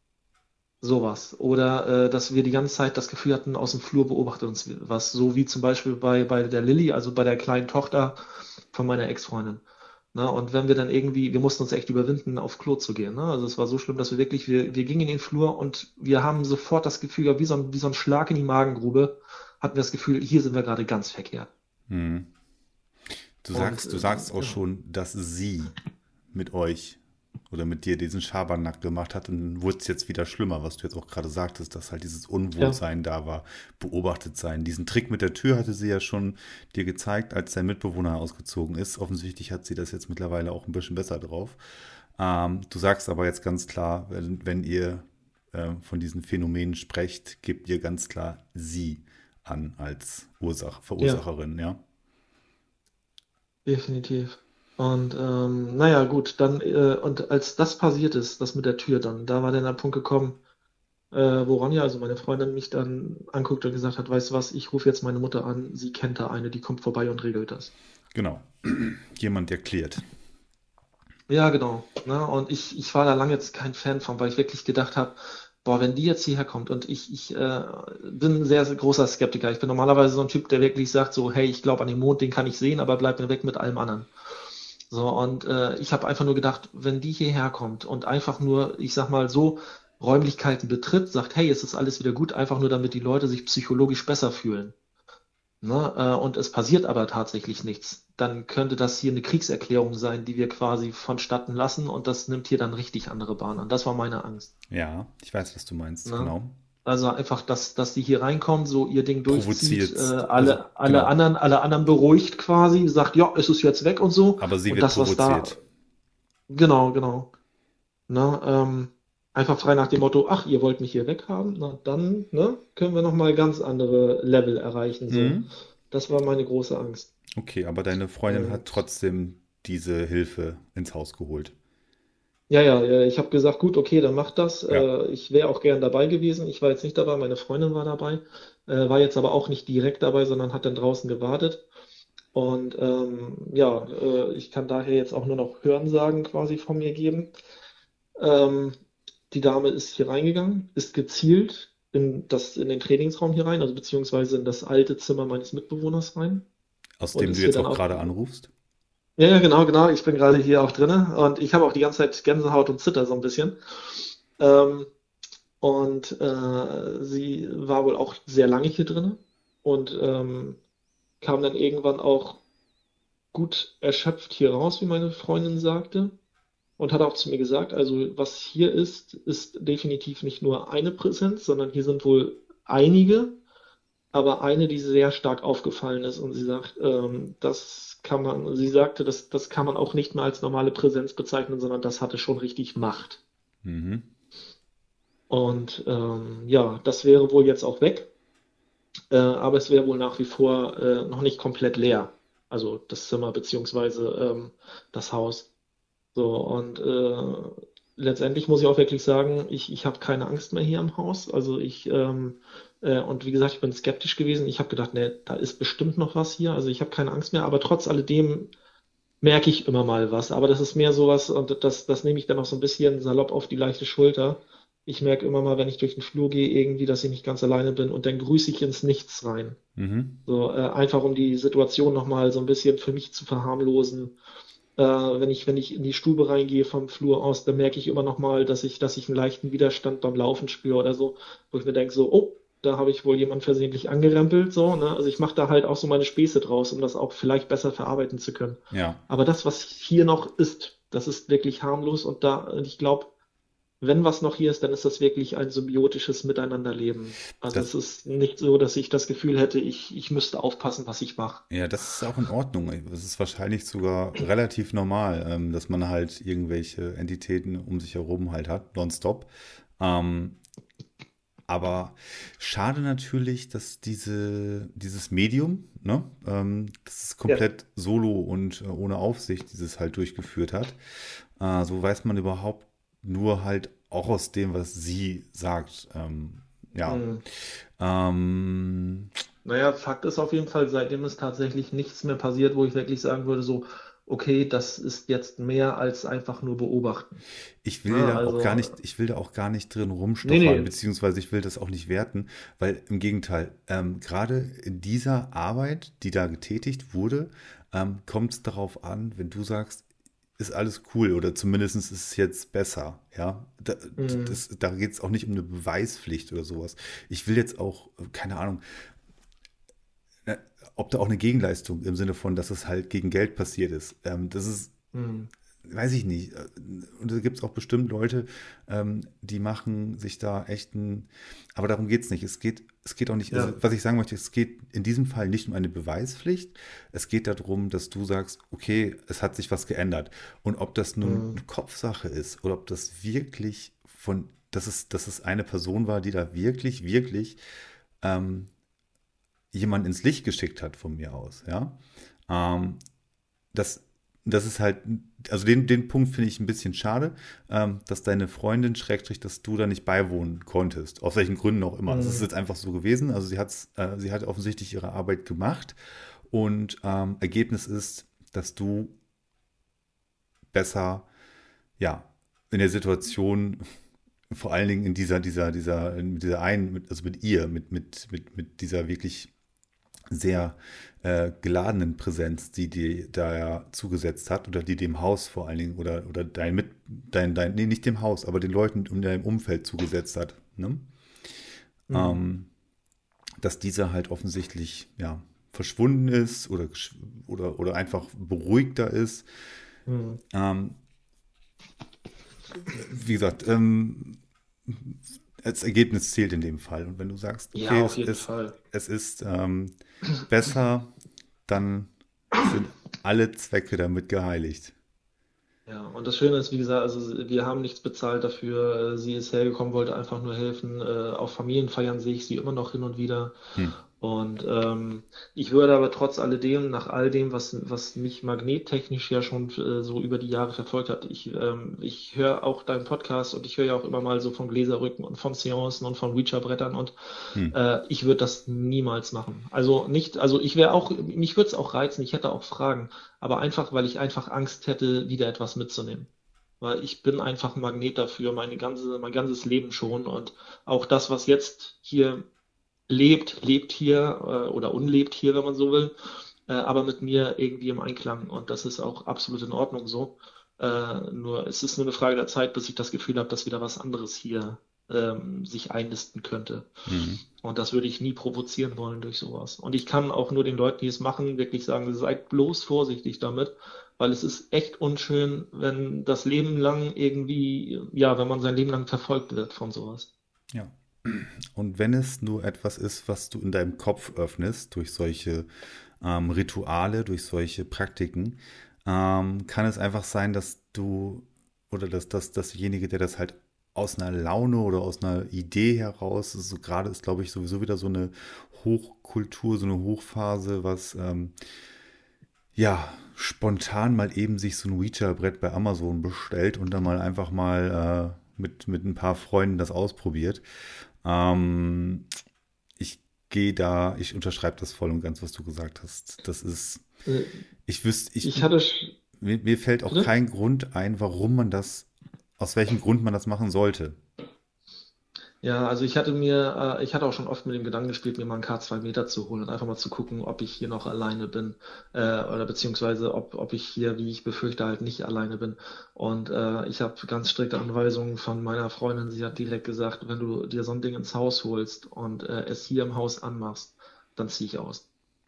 C: Sowas. Oder äh, dass wir die ganze Zeit das Gefühl hatten, aus dem Flur beobachtet uns was. So wie zum Beispiel bei, bei der Lilly, also bei der kleinen Tochter von meiner Ex-Freundin. Ne? Und wenn wir dann irgendwie, wir mussten uns echt überwinden, auf Klo zu gehen. Ne? Also es war so schlimm, dass wir wirklich, wir, wir gingen in den Flur und wir haben sofort das Gefühl, gehabt, wie so ein, wie so ein Schlag in die Magengrube, hatten wir das Gefühl, hier sind wir gerade ganz verkehrt.
B: Hm. Du
C: Und
B: sagst, du
C: äh,
B: sagst auch
C: ja,
B: schon, dass sie mit euch oder mit dir diesen Schabernack gemacht hat und wurde es jetzt wieder schlimmer, was du jetzt auch gerade sagtest, dass halt dieses
C: ja,
B: Unwohlsein da war, beobachtet sein. Diesen Trick mit der Tür hatte sie ja schon dir gezeigt, als dein Mitbewohner ausgezogen ist. Offensichtlich hat sie das jetzt mittlerweile auch ein bisschen besser drauf. Ähm, du sagst aber jetzt ganz klar, wenn, wenn ihr äh, von diesen Phänomenen sprecht, gebt ihr ganz klar sie an als Ursach
C: ja,
B: Verursacherin, ja?
C: definitiv. Und ähm, naja, gut, dann, äh, und als das passiert ist, das mit der Tür dann, da war dann der Punkt gekommen, äh, wo Ronja, also meine Freundin, mich dann anguckt und gesagt hat, weißt du was, ich rufe jetzt meine Mutter an, sie kennt da eine, die kommt vorbei und regelt das.
B: Genau. Jemand, der klärt.
C: Ja, genau. Ne? Und ich, ich war da lange jetzt kein Fan von, weil ich wirklich gedacht habe, boah, wenn die jetzt hierher kommt und ich, ich äh, bin ein sehr, sehr großer Skeptiker. Ich bin normalerweise so ein Typ, der wirklich sagt so, hey, ich glaube an den Mond, den kann ich sehen, aber bleib mir weg mit allem anderen. So, und äh, ich habe einfach nur gedacht, wenn die hierher kommt und einfach nur, ich sag mal so, Räumlichkeiten betritt, sagt, hey, es ist alles wieder gut, einfach nur damit die Leute sich psychologisch besser fühlen. Ne? Äh, und es passiert aber tatsächlich nichts. Dann könnte das hier eine Kriegserklärung sein, die wir quasi vonstatten lassen und das nimmt hier dann richtig andere Bahnen an. Das war meine Angst.
B: Ja, ich weiß, was du meinst,
C: Ne?
B: genau.
C: Also einfach, dass, dass die hier reinkommt, so ihr Ding durchzieht, äh,
B: Provoziert, also
C: alle, alle
B: genau.
C: anderen, alle anderen beruhigt quasi, sagt, ja, es ist jetzt weg und so.
B: Aber sie
C: Und
B: wird
C: das, was da,
B: provoziert.
C: genau, genau. Ne? Ähm, einfach frei nach dem Motto, ach, ihr wollt mich hier weghaben, na dann, ne, können wir nochmal ganz andere Level erreichen, so.
B: Mhm.
C: Das war meine große Angst.
B: Okay, aber deine Freundin hat
C: Und
B: trotzdem diese Hilfe ins Haus geholt.
C: ja, ja, ja, ich habe gesagt, gut, okay, dann macht das.
B: Ja.
C: Äh, ich wäre auch gern dabei gewesen. Ich war jetzt nicht dabei, meine Freundin war dabei, äh, war jetzt aber auch nicht direkt dabei, sondern hat dann draußen gewartet. Und ähm, ja, äh, ich kann daher jetzt auch nur noch Hörensagen quasi von mir geben. Ähm, Die Dame ist hier reingegangen, ist gezielt in das, in den Trainingsraum hier rein, also beziehungsweise in das alte Zimmer meines Mitbewohners rein
B: Aus
C: und
B: dem
C: ist
B: du
C: hier
B: jetzt
C: dann
B: auch
C: auch.
B: gerade anrufst.
C: Ja, ja, genau, genau. Ich bin gerade hier auch drinne und ich habe auch die ganze Zeit Gänsehaut und Zitter so ein bisschen. Ähm, und äh, sie war wohl auch sehr lange hier drinne und ähm, kam dann irgendwann auch gut erschöpft hier raus, wie meine Freundin sagte. Und hat auch zu mir gesagt, also was hier ist, ist definitiv nicht nur eine Präsenz, sondern hier sind wohl einige, aber eine, die sehr stark aufgefallen ist. Und sie sagt, ähm, das kann man, sie sagte, das, das kann man auch nicht mehr als normale Präsenz bezeichnen, sondern das hatte schon richtig Macht.
B: Mhm.
C: Und ähm, ja, das wäre wohl jetzt auch weg, äh, aber es wäre wohl nach wie vor äh, noch nicht komplett leer. Also das Zimmer beziehungsweise ähm, das Haus. So, und äh, letztendlich muss ich auch wirklich sagen, ich, ich habe keine Angst mehr hier im Haus. Also ich, ähm, äh, und wie gesagt, ich bin skeptisch gewesen. Ich habe gedacht, ne, da ist bestimmt noch was hier. Also ich habe keine Angst mehr, aber trotz alledem merke ich immer mal was. Aber das ist mehr sowas, und das, das nehme ich dann auch so ein bisschen salopp auf die leichte Schulter. Ich merke immer mal, wenn ich durch den Flur gehe, irgendwie, dass ich nicht ganz alleine bin und dann grüße ich ins Nichts rein.
B: Mhm.
C: So, äh, einfach um die Situation nochmal so ein bisschen für mich zu verharmlosen. Äh, wenn ich, wenn ich in die Stube reingehe vom Flur aus, dann merke ich immer noch mal, dass ich, dass ich einen leichten Widerstand beim Laufen spüre oder so, wo ich mir denke, so, oh, da habe ich wohl jemand versehentlich angerempelt, so, ne? Also ich mache da halt auch so meine Späße draus, um das auch vielleicht besser verarbeiten zu können.
B: Ja.
C: Aber das, was hier noch ist, das ist wirklich harmlos und da, und ich glaube, wenn was noch hier ist, dann ist das wirklich ein symbiotisches Miteinanderleben. Also es
B: Das,
C: ist nicht so, dass ich das Gefühl hätte, ich, ich müsste aufpassen, was ich mache.
B: ja, das ist auch in Ordnung. Es ist wahrscheinlich sogar relativ normal, ähm, dass man halt irgendwelche Entitäten um sich herum halt hat, nonstop. Ähm, aber schade natürlich, dass diese, dieses Medium, ne, ähm, das ist
C: Ja.
B: komplett solo und äh, ohne Aufsicht dieses halt durchgeführt hat. Äh, so weiß man überhaupt nur halt auch aus dem, was sie sagt. Ähm, ja.
C: Hm.
B: Ähm,
C: Naja, Fakt ist auf jeden Fall, seitdem ist tatsächlich nichts mehr passiert, wo ich wirklich sagen würde, so, okay, das ist jetzt mehr als einfach nur beobachten.
B: Ich will
C: Na,
B: da auch gar
C: also,
B: nicht, ich will da auch gar nicht drin
C: nee,
B: rumstochern,
C: nee.
B: beziehungsweise ich will das auch nicht werten, weil im Gegenteil, ähm, gerade in dieser Arbeit, die da getätigt wurde, ähm, kommt es darauf an, wenn du sagst, ist alles cool oder zumindest ist es jetzt besser, ja. Da,
C: Hm,
B: das, da geht es auch nicht um eine Beweispflicht oder sowas. Ich will jetzt auch, äh, keine Ahnung, äh, ob da auch eine Gegenleistung im Sinne von, dass es halt gegen Geld passiert ist. Ähm, das ist
C: hm,
B: weiß ich nicht. Und da gibt es auch bestimmt Leute, ähm, die machen sich da echt ein. Aber darum geht es nicht. Es geht, es geht auch nicht, also
C: ja,
B: was ich sagen möchte, es geht in diesem Fall nicht um eine Beweispflicht. Es geht darum, dass du sagst, okay, es hat sich was geändert. Und ob das nun
C: hm,
B: eine Kopfsache ist oder ob das wirklich von, dass es, dass es eine Person war, die da wirklich, wirklich ähm, jemand ins Licht geschickt hat von mir aus, ja. Ähm, das, das ist halt, also den, den Punkt finde ich ein bisschen schade, ähm, dass deine Freundin, Schrägstrich, dass du da nicht beiwohnen konntest. Aus welchen Gründen auch immer. Es ist
C: hm,
B: jetzt einfach so gewesen. Also sie hat's, äh, sie hat offensichtlich ihre Arbeit gemacht und ähm, Ergebnis ist, dass du besser, ja, in der Situation, vor allen Dingen in dieser, dieser, dieser, mit dieser einen, mit, also mit ihr, mit, mit, mit, mit dieser wirklich sehr äh, geladenen Präsenz, die dir da ja zugesetzt hat oder die dem Haus vor allen Dingen oder, oder dein mit dein, dein, nee, nicht dem Haus, aber den Leuten in deinem Umfeld zugesetzt hat, ne?
C: hm,
B: Ähm, dass dieser halt offensichtlich ja verschwunden ist oder, oder, oder einfach beruhigter ist.
C: hm.
B: Ähm, wie gesagt, ähm, als Ergebnis zählt in dem Fall. Und wenn du sagst,
C: Ja,
B: okay,
C: auf
B: es,
C: jeden
B: es,
C: Fall.
B: es ist ähm, besser, dann sind alle Zwecke damit geheiligt.
C: Ja, und das Schöne ist, wie gesagt, also wir haben nichts bezahlt dafür. Sie ist hergekommen, wollte einfach nur helfen. Äh, Auf Familienfeiern sehe ich sie immer noch hin und wieder.
B: Hm.
C: Und ähm, ich würde aber trotz alledem, nach all dem, was, was mich magnettechnisch ja schon äh, so über die Jahre verfolgt hat, ich, ähm, ich höre auch deinen Podcast und ich höre ja auch immer mal so von Gläserrücken und von Seancen und von Ouija-Brettern und
B: Hm.
C: äh, ich würde das niemals machen. Also nicht, also ich wäre auch, mich würde es auch reizen, ich hätte auch Fragen, aber einfach, weil ich einfach Angst hätte, wieder etwas mitzunehmen. Weil ich bin einfach ein Magnet dafür, meine ganze, mein ganzes Leben schon und auch das, was jetzt hier lebt, lebt hier äh, oder unlebt hier, wenn man so will, äh, aber mit mir irgendwie im Einklang und das ist auch absolut in Ordnung so. Äh, nur es ist nur eine Frage der Zeit, bis ich das Gefühl habe, dass wieder was anderes hier ähm, sich einnisten könnte.
B: Hm.
C: Und das würde ich nie provozieren wollen durch sowas. Und ich kann auch nur den Leuten, die es machen, wirklich sagen, seid bloß vorsichtig damit, weil es ist echt unschön, wenn das Leben lang irgendwie, ja, wenn man sein Leben lang verfolgt wird von sowas.
B: Ja. Und wenn es nur etwas ist, was du in deinem Kopf öffnest, durch solche ähm, Rituale, durch solche Praktiken, ähm, kann es einfach sein, dass du oder dass, dass dasjenige, der das halt aus einer Laune oder aus einer Idee heraus, so gerade ist, glaube ich, sowieso wieder so eine Hochkultur, so eine Hochphase, was ähm, ja spontan mal eben sich so ein Ouija-Brett bei Amazon bestellt und dann mal einfach mal äh, mit, mit ein paar Freunden das ausprobiert. Ähm, ich gehe da, ich unterschreibe das voll und ganz, was du gesagt hast. Das ist,
C: Äh,
B: ich wüsste, ich,
C: Ich hatte, sch-
B: mir, mir fällt auch
C: bitte?
B: kein Grund ein, warum man das, aus welchem Grund man das machen sollte.
C: Ja, also ich hatte mir, äh, ich hatte auch schon oft mit dem Gedanken gespielt, mir mal einen K zwei Meter zu holen und einfach mal zu gucken, ob ich hier noch alleine bin, äh, oder beziehungsweise ob, ob ich hier, wie ich befürchte, halt nicht alleine bin. Und äh, ich habe ganz strikte Anweisungen von meiner Freundin. Sie hat direkt gesagt, wenn du dir so ein Ding ins Haus holst und äh, es hier im Haus anmachst, dann ziehe ich aus.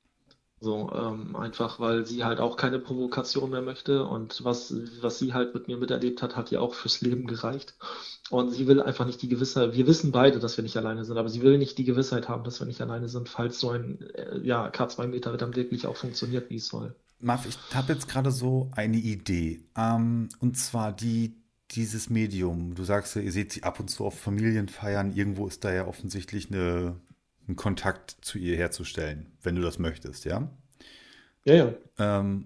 C: So, ähm, einfach weil sie halt auch keine Provokation mehr möchte und was, was sie halt mit mir miterlebt hat, hat ihr auch fürs Leben gereicht. Und sie will einfach nicht die Gewissheit, wir wissen beide, dass wir nicht alleine sind, aber sie will nicht die Gewissheit haben, dass wir nicht alleine sind, falls so ein äh, ja, K zwei Meter dann wirklich auch funktioniert, wie es soll.
B: Marv, ich habe jetzt gerade so eine Idee. Ähm, und zwar die, dieses Medium. Du sagst ja, ihr seht sie ab und zu auf Familienfeiern. Irgendwo ist da ja offensichtlich eine, ein Kontakt zu ihr herzustellen, wenn du das möchtest, ja?
C: Ja, ja.
B: Ähm,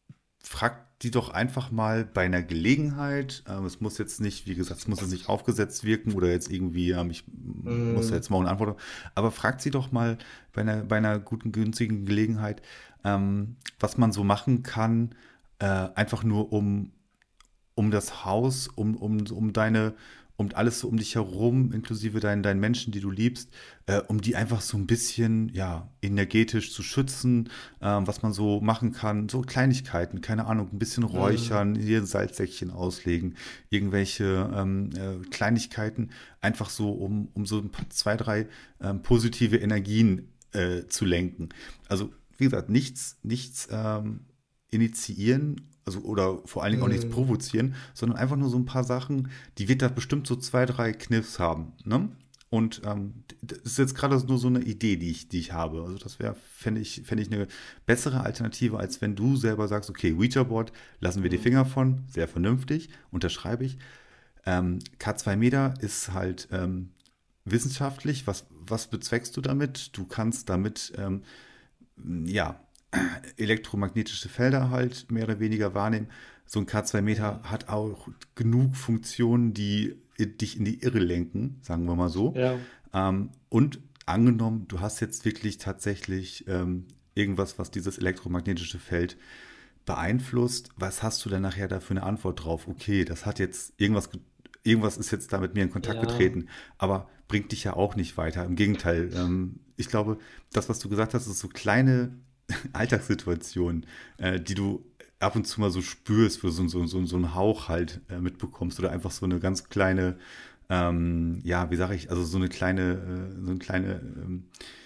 B: Frag die doch einfach mal bei einer Gelegenheit. Ähm, es muss jetzt nicht, wie gesagt, es muss jetzt nicht aufgesetzt wirken oder jetzt irgendwie, ähm, ich muss da
C: Mm,
B: jetzt mal eine Antwort. Aber fragt sie doch mal bei einer, bei einer guten, günstigen Gelegenheit, ähm, was man so machen kann, äh, einfach nur um um das Haus, um, um, um deine, um alles so um dich herum, inklusive deinen, deinen Menschen, die du liebst, äh, um die einfach so ein bisschen, ja, energetisch zu schützen, ähm, was man so machen kann, so Kleinigkeiten, keine Ahnung, ein bisschen
C: mm,
B: räuchern, hier ein Salzsäckchen auslegen, irgendwelche ähm, äh, Kleinigkeiten, einfach so, um, um so ein paar, zwei, drei ähm, positive Energien äh, zu lenken. Also, wie gesagt, nichts, nichts ähm, initiieren, also oder vor allen Dingen auch nichts
C: mm.
B: provozieren, sondern einfach nur so ein paar Sachen, die wird da bestimmt so zwei, drei Kniffs haben, ne? Und ähm, das ist jetzt gerade nur so eine Idee, die ich, die ich habe. Also das wäre, fände ich, fände ich eine bessere Alternative, als wenn du selber sagst, okay, Ouija-Board, lassen wir die
C: Mm.
B: Finger von, sehr vernünftig, unterschreibe ich. Ähm, K zwei Meter ist halt ähm, wissenschaftlich. Was, was bezweckst du damit? Du kannst damit ähm, ja, elektromagnetische Felder halt mehr oder weniger wahrnehmen. So ein K zwei Meter
C: Mm.
B: hat auch genug Funktionen, die dich in die Irre lenken, sagen wir mal so.
C: Ja,
B: Ähm, und angenommen, du hast jetzt wirklich tatsächlich ähm, irgendwas, was dieses elektromagnetische Feld beeinflusst, was hast du denn nachher da für eine Antwort drauf? Okay, das hat jetzt irgendwas, irgendwas ist jetzt da mit mir in Kontakt
C: ja,
B: getreten, aber bringt dich ja auch nicht weiter. Im Gegenteil, ähm, ich glaube, das, was du gesagt hast, ist so kleine Alltagssituationen, äh, die du ab und zu mal so spürst, wo so, so, so, so einen Hauch halt äh, mitbekommst oder einfach so eine ganz kleine, ähm, ja, wie sage ich, also so eine kleine, äh, so eine kleine, ähm,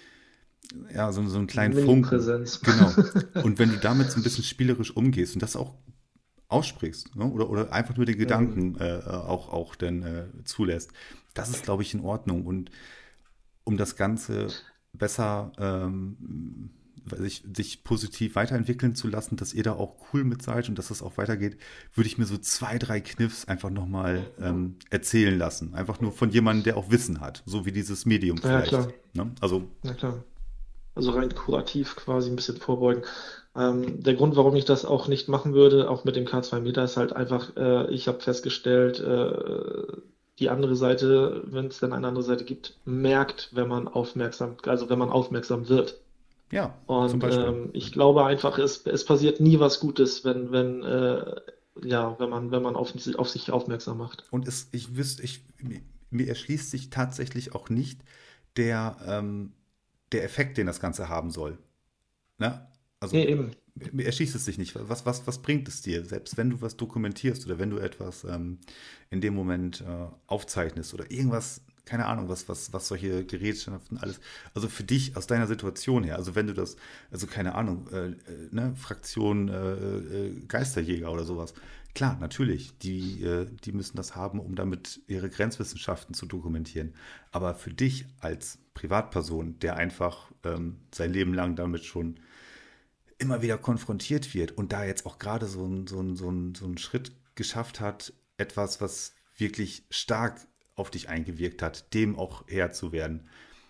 B: ja, so, so einen kleinen Funken.
C: Mini-Präsenz.
B: Genau. Und wenn du damit so ein bisschen spielerisch umgehst und das auch aussprichst, ne? oder, oder einfach nur den
C: Mm.
B: Gedanken äh, auch, auch dann äh, zulässt, das ist, glaube ich, in Ordnung. Und um das Ganze besser ähm, sich, sich positiv weiterentwickeln zu lassen, dass ihr da auch cool mit seid und dass das auch weitergeht, würde ich mir so zwei, drei Kniffs einfach nochmal ähm, erzählen lassen. Einfach nur von jemandem, der auch Wissen hat, so wie dieses Medium
C: Ja,
B: vielleicht.
C: klar,
B: Ne? Also,
C: ja klar. Also rein kurativ quasi ein bisschen vorbeugen. Ähm, der Grund, warum ich das auch nicht machen würde, auch mit dem K zwei Meter, ist halt einfach, äh, ich habe festgestellt, äh, die andere Seite, wenn es denn eine andere Seite gibt, merkt, wenn man aufmerksam, also wenn man aufmerksam wird.
B: ja, zum
C: Und
B: Beispiel.
C: ähm, ich glaube einfach, es, es passiert nie was Gutes, wenn, wenn, äh, ja, wenn man, wenn man auf, auf sich aufmerksam macht.
B: Und es, ich wüsste, ich, mir erschließt sich tatsächlich auch nicht der, ähm, der Effekt, den das Ganze haben soll. Ne? Also
C: Nee, eben.
B: mir erschließt es sich nicht. Was, was, was bringt es dir, selbst wenn du was dokumentierst oder wenn du etwas ähm, in dem Moment äh, aufzeichnest oder irgendwas, keine Ahnung, was, was, was solche Gerätschaften alles, also für dich aus deiner Situation her, also wenn du das, also keine Ahnung, äh, äh, ne, Fraktion äh, äh, Geisterjäger oder sowas, klar, natürlich, die, äh, die müssen das haben, um damit ihre Grenzwissenschaften zu dokumentieren. Aber für dich als Privatperson, der einfach ähm, sein Leben lang damit schon immer wieder konfrontiert wird und da jetzt auch gerade so ein, so ein, so ein, so ein Schritt geschafft hat, etwas, was wirklich stark auf dich eingewirkt hat, dem auch Herr zu werden.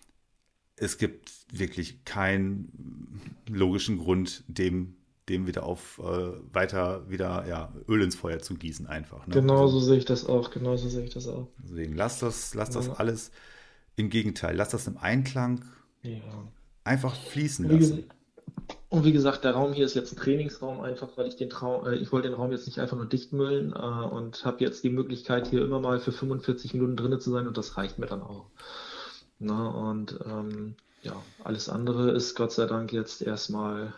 B: Es gibt wirklich keinen logischen Grund, dem, dem wieder auf äh, weiter wieder ja, Öl ins Feuer zu gießen einfach. Ne? Also
C: Genauso sehe ich das auch, genauso sehe ich das auch.
B: deswegen lass das, lass das
C: Ja,
B: alles im Gegenteil, lass das im Einklang
C: ja.
B: einfach fließen
C: Und wie
B: lassen.
C: gesagt, Und wie gesagt, der Raum hier ist jetzt ein Trainingsraum, einfach weil ich den Traum, äh, ich wollte den Raum jetzt nicht einfach nur dichtmüllen, äh, und habe jetzt die Möglichkeit, hier immer mal für fünfundvierzig Minuten drinne zu sein und das reicht mir dann auch. Na, und ähm, ja, alles andere ist Gott sei Dank jetzt erstmal,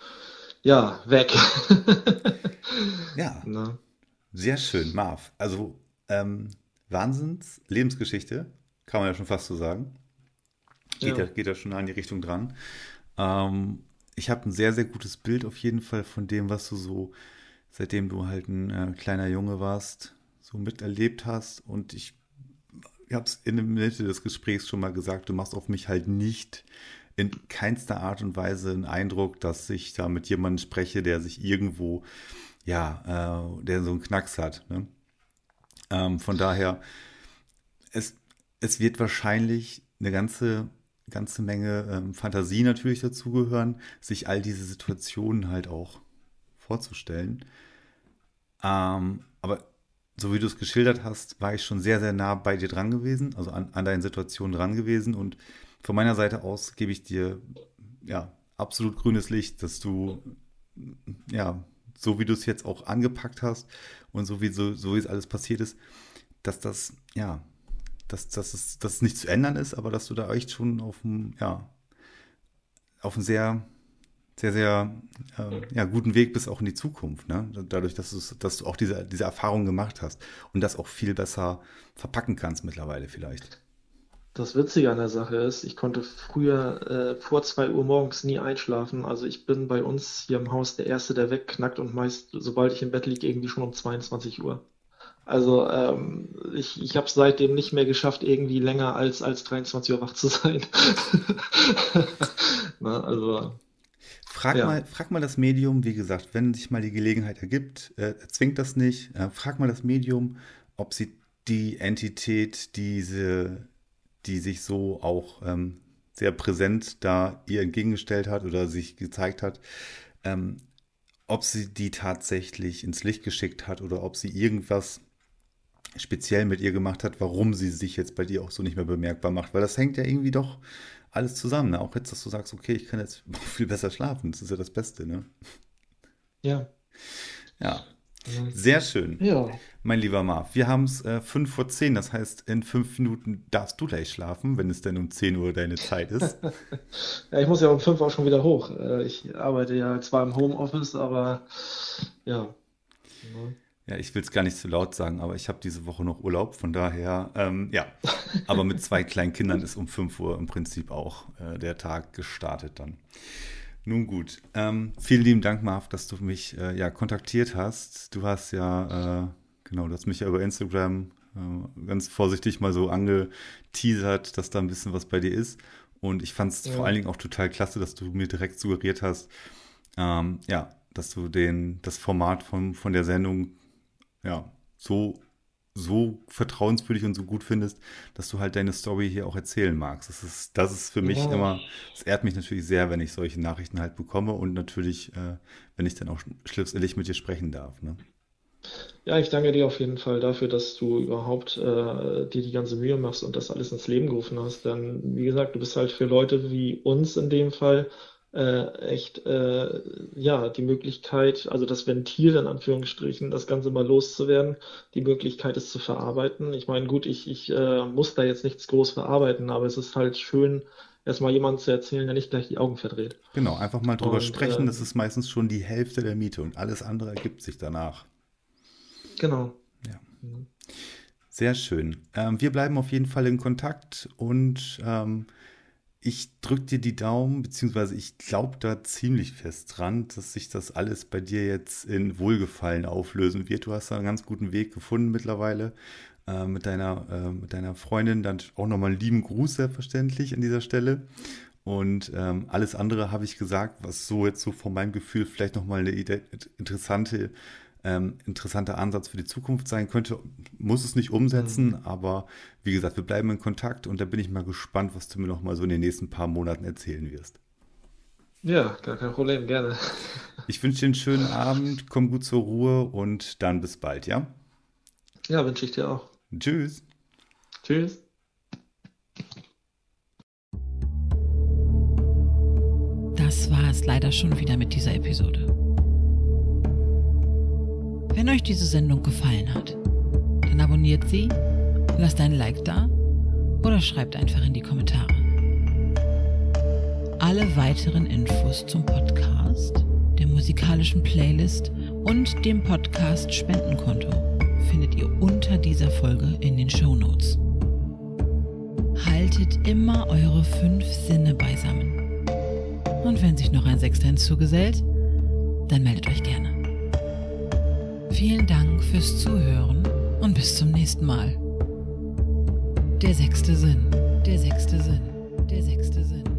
C: ja, weg.
B: Ja,
C: Na,
B: sehr schön, Marv. Also, ähm, Wahnsinns Lebensgeschichte, kann man ja schon fast so sagen. Geht ja,
C: ja,
B: geht ja schon in die Richtung dran. Ähm, ich habe ein sehr, sehr gutes Bild auf jeden Fall von dem, was du so, seitdem du halt ein äh, kleiner Junge warst, so miterlebt hast. Und ich habe es in der Mitte des Gesprächs schon mal gesagt, du machst auf mich halt nicht in keinster Art und Weise einen Eindruck, dass ich da mit jemandem spreche, der sich irgendwo, ja, äh, der so einen Knacks hat. Ne? Ähm, von daher, es, es wird wahrscheinlich eine ganze, ganze Menge ähm, Fantasie natürlich dazugehören, sich all diese Situationen halt auch vorzustellen. Ähm, aber so wie du es geschildert hast, war ich schon sehr, sehr nah bei dir dran gewesen, also an, an deinen Situationen dran gewesen. Und von meiner Seite aus gebe ich dir ja absolut grünes Licht, dass du ja, so wie du es jetzt auch angepackt hast und so wie, so, so wie es alles passiert ist, dass das, ja, dass, dass, es, dass es nicht zu ändern ist, aber dass du da echt schon auf einem, ja, auf einem sehr, sehr, sehr ähm, ja, guten Weg bist auch in die Zukunft. Ne? Dadurch, dass, du's- dass du auch diese, diese Erfahrung gemacht hast und das auch viel besser verpacken kannst mittlerweile vielleicht.
C: das Witzige an der Sache ist, ich konnte früher äh, vor zwei Uhr morgens nie einschlafen. Also ich bin bei uns hier im Haus der Erste, der wegknackt und meist, sobald ich im Bett liege, irgendwie schon um zweiundzwanzig Uhr. Also ähm, ich, ich habe es seitdem nicht mehr geschafft, irgendwie länger als, als dreiundzwanzig Uhr wach zu sein. Na, also
B: Frag
C: ja,
B: mal, frag mal das Medium, wie gesagt, wenn sich mal die Gelegenheit ergibt, äh, zwingt das nicht. Äh, frag mal das Medium, ob sie die Entität, diese, die sich so auch ähm, sehr präsent da ihr entgegengestellt hat oder sich gezeigt hat, ähm, ob sie die tatsächlich ins Licht geschickt hat oder ob sie irgendwas speziell mit ihr gemacht hat, warum sie sich jetzt bei dir auch so nicht mehr bemerkbar macht. Weil das hängt ja irgendwie doch alles zusammen. Ne? Auch jetzt, dass du sagst, okay, ich kann jetzt viel besser schlafen. Das ist ja das Beste. Ne?
C: ja,
B: Ja,
C: ja,
B: sehr schön.
C: ja.
B: Mein lieber Marv, wir haben es äh, fünf vor zehn, das heißt, in fünf Minuten darfst du gleich schlafen, wenn es denn um zehn Uhr deine Zeit ist.
C: Ja, ich muss ja um fünf auch schon wieder hoch. Äh, Ich arbeite ja zwar im Homeoffice, aber ja. Ne?
B: Ja, ich will es gar nicht zu laut sagen, aber ich habe diese Woche noch Urlaub, von daher, ähm, ja. Aber mit zwei kleinen Kindern ist um fünf Uhr im Prinzip auch äh, der Tag gestartet dann. Nun gut, ähm, vielen lieben Dank, Marv, dass du mich äh, ja kontaktiert hast. Du hast ja, äh, genau, du hast mich ja über Instagram äh, ganz vorsichtig mal so angeteasert, dass da ein bisschen was bei dir ist. Und ich fand es
C: Ja.
B: vor allen Dingen auch total klasse, dass du mir direkt suggeriert hast, ähm, ja, dass du den, das Format von, von der Sendung ja, so, so vertrauenswürdig und so gut findest, dass du halt deine Story hier auch erzählen magst. Das ist, das ist für mich
C: Ja,
B: immer, es ehrt mich natürlich sehr, wenn ich solche Nachrichten halt bekomme und natürlich, äh, wenn ich dann auch schlussendlich mit dir sprechen darf. Ne?
C: ja, ich danke dir auf jeden Fall dafür, dass du überhaupt äh, dir die ganze Mühe machst und das alles ins Leben gerufen hast. Denn wie gesagt, du bist halt für Leute wie uns in dem Fall äh, echt äh, ja die Möglichkeit, also das Ventil in Anführungsstrichen, das Ganze mal loszuwerden, die Möglichkeit, es zu verarbeiten. Ich meine, gut, ich, ich äh, muss da jetzt nichts groß verarbeiten, aber es ist halt schön, erstmal jemandem zu erzählen, der nicht gleich die Augen verdreht.
B: Genau, einfach mal drüber
C: Und
B: sprechen, das
C: ähm,
B: ist meistens schon die Hälfte der Miete und alles andere ergibt sich danach.
C: genau.
B: Ja.
C: Mhm.
B: Sehr schön. Ähm, wir bleiben auf jeden Fall in Kontakt und ähm, ich drücke dir die Daumen, beziehungsweise ich glaube da ziemlich fest dran, dass sich das alles bei dir jetzt in Wohlgefallen auflösen wird. Du hast da einen ganz guten Weg gefunden mittlerweile äh, mit deiner, äh, mit deiner Freundin. Dann auch nochmal einen lieben Gruß, selbstverständlich, an dieser Stelle. Und ähm, alles andere habe ich gesagt, was so jetzt so von meinem Gefühl vielleicht nochmal eine ide- interessante, ähm, interessanter Ansatz für die Zukunft sein könnte. Muss es nicht
C: Mhm.
B: umsetzen, aber wie gesagt, wir bleiben in Kontakt und da bin ich mal gespannt, was du mir nochmal so in den nächsten paar Monaten erzählen wirst.
C: Ja, gar kein Problem, gerne.
B: Ich wünsche dir einen schönen Abend, komm gut zur Ruhe und dann bis bald, ja?
C: Ja, wünsche ich dir auch.
B: Tschüss.
C: Tschüss.
A: Das war es leider schon wieder mit dieser Episode. Wenn euch diese Sendung gefallen hat, dann abonniert sie, lasst ein Like da oder schreibt einfach in die Kommentare. Alle weiteren Infos zum Podcast, der musikalischen Playlist und dem Podcast Spendenkonto findet ihr unter dieser Folge in den Shownotes. Haltet immer eure fünf Sinne beisammen. Und wenn sich noch ein Sechster hinzugesellt, dann meldet euch gerne. Vielen Dank fürs Zuhören und bis zum nächsten Mal. Der sechste Sinn, der sechste Sinn, der sechste Sinn.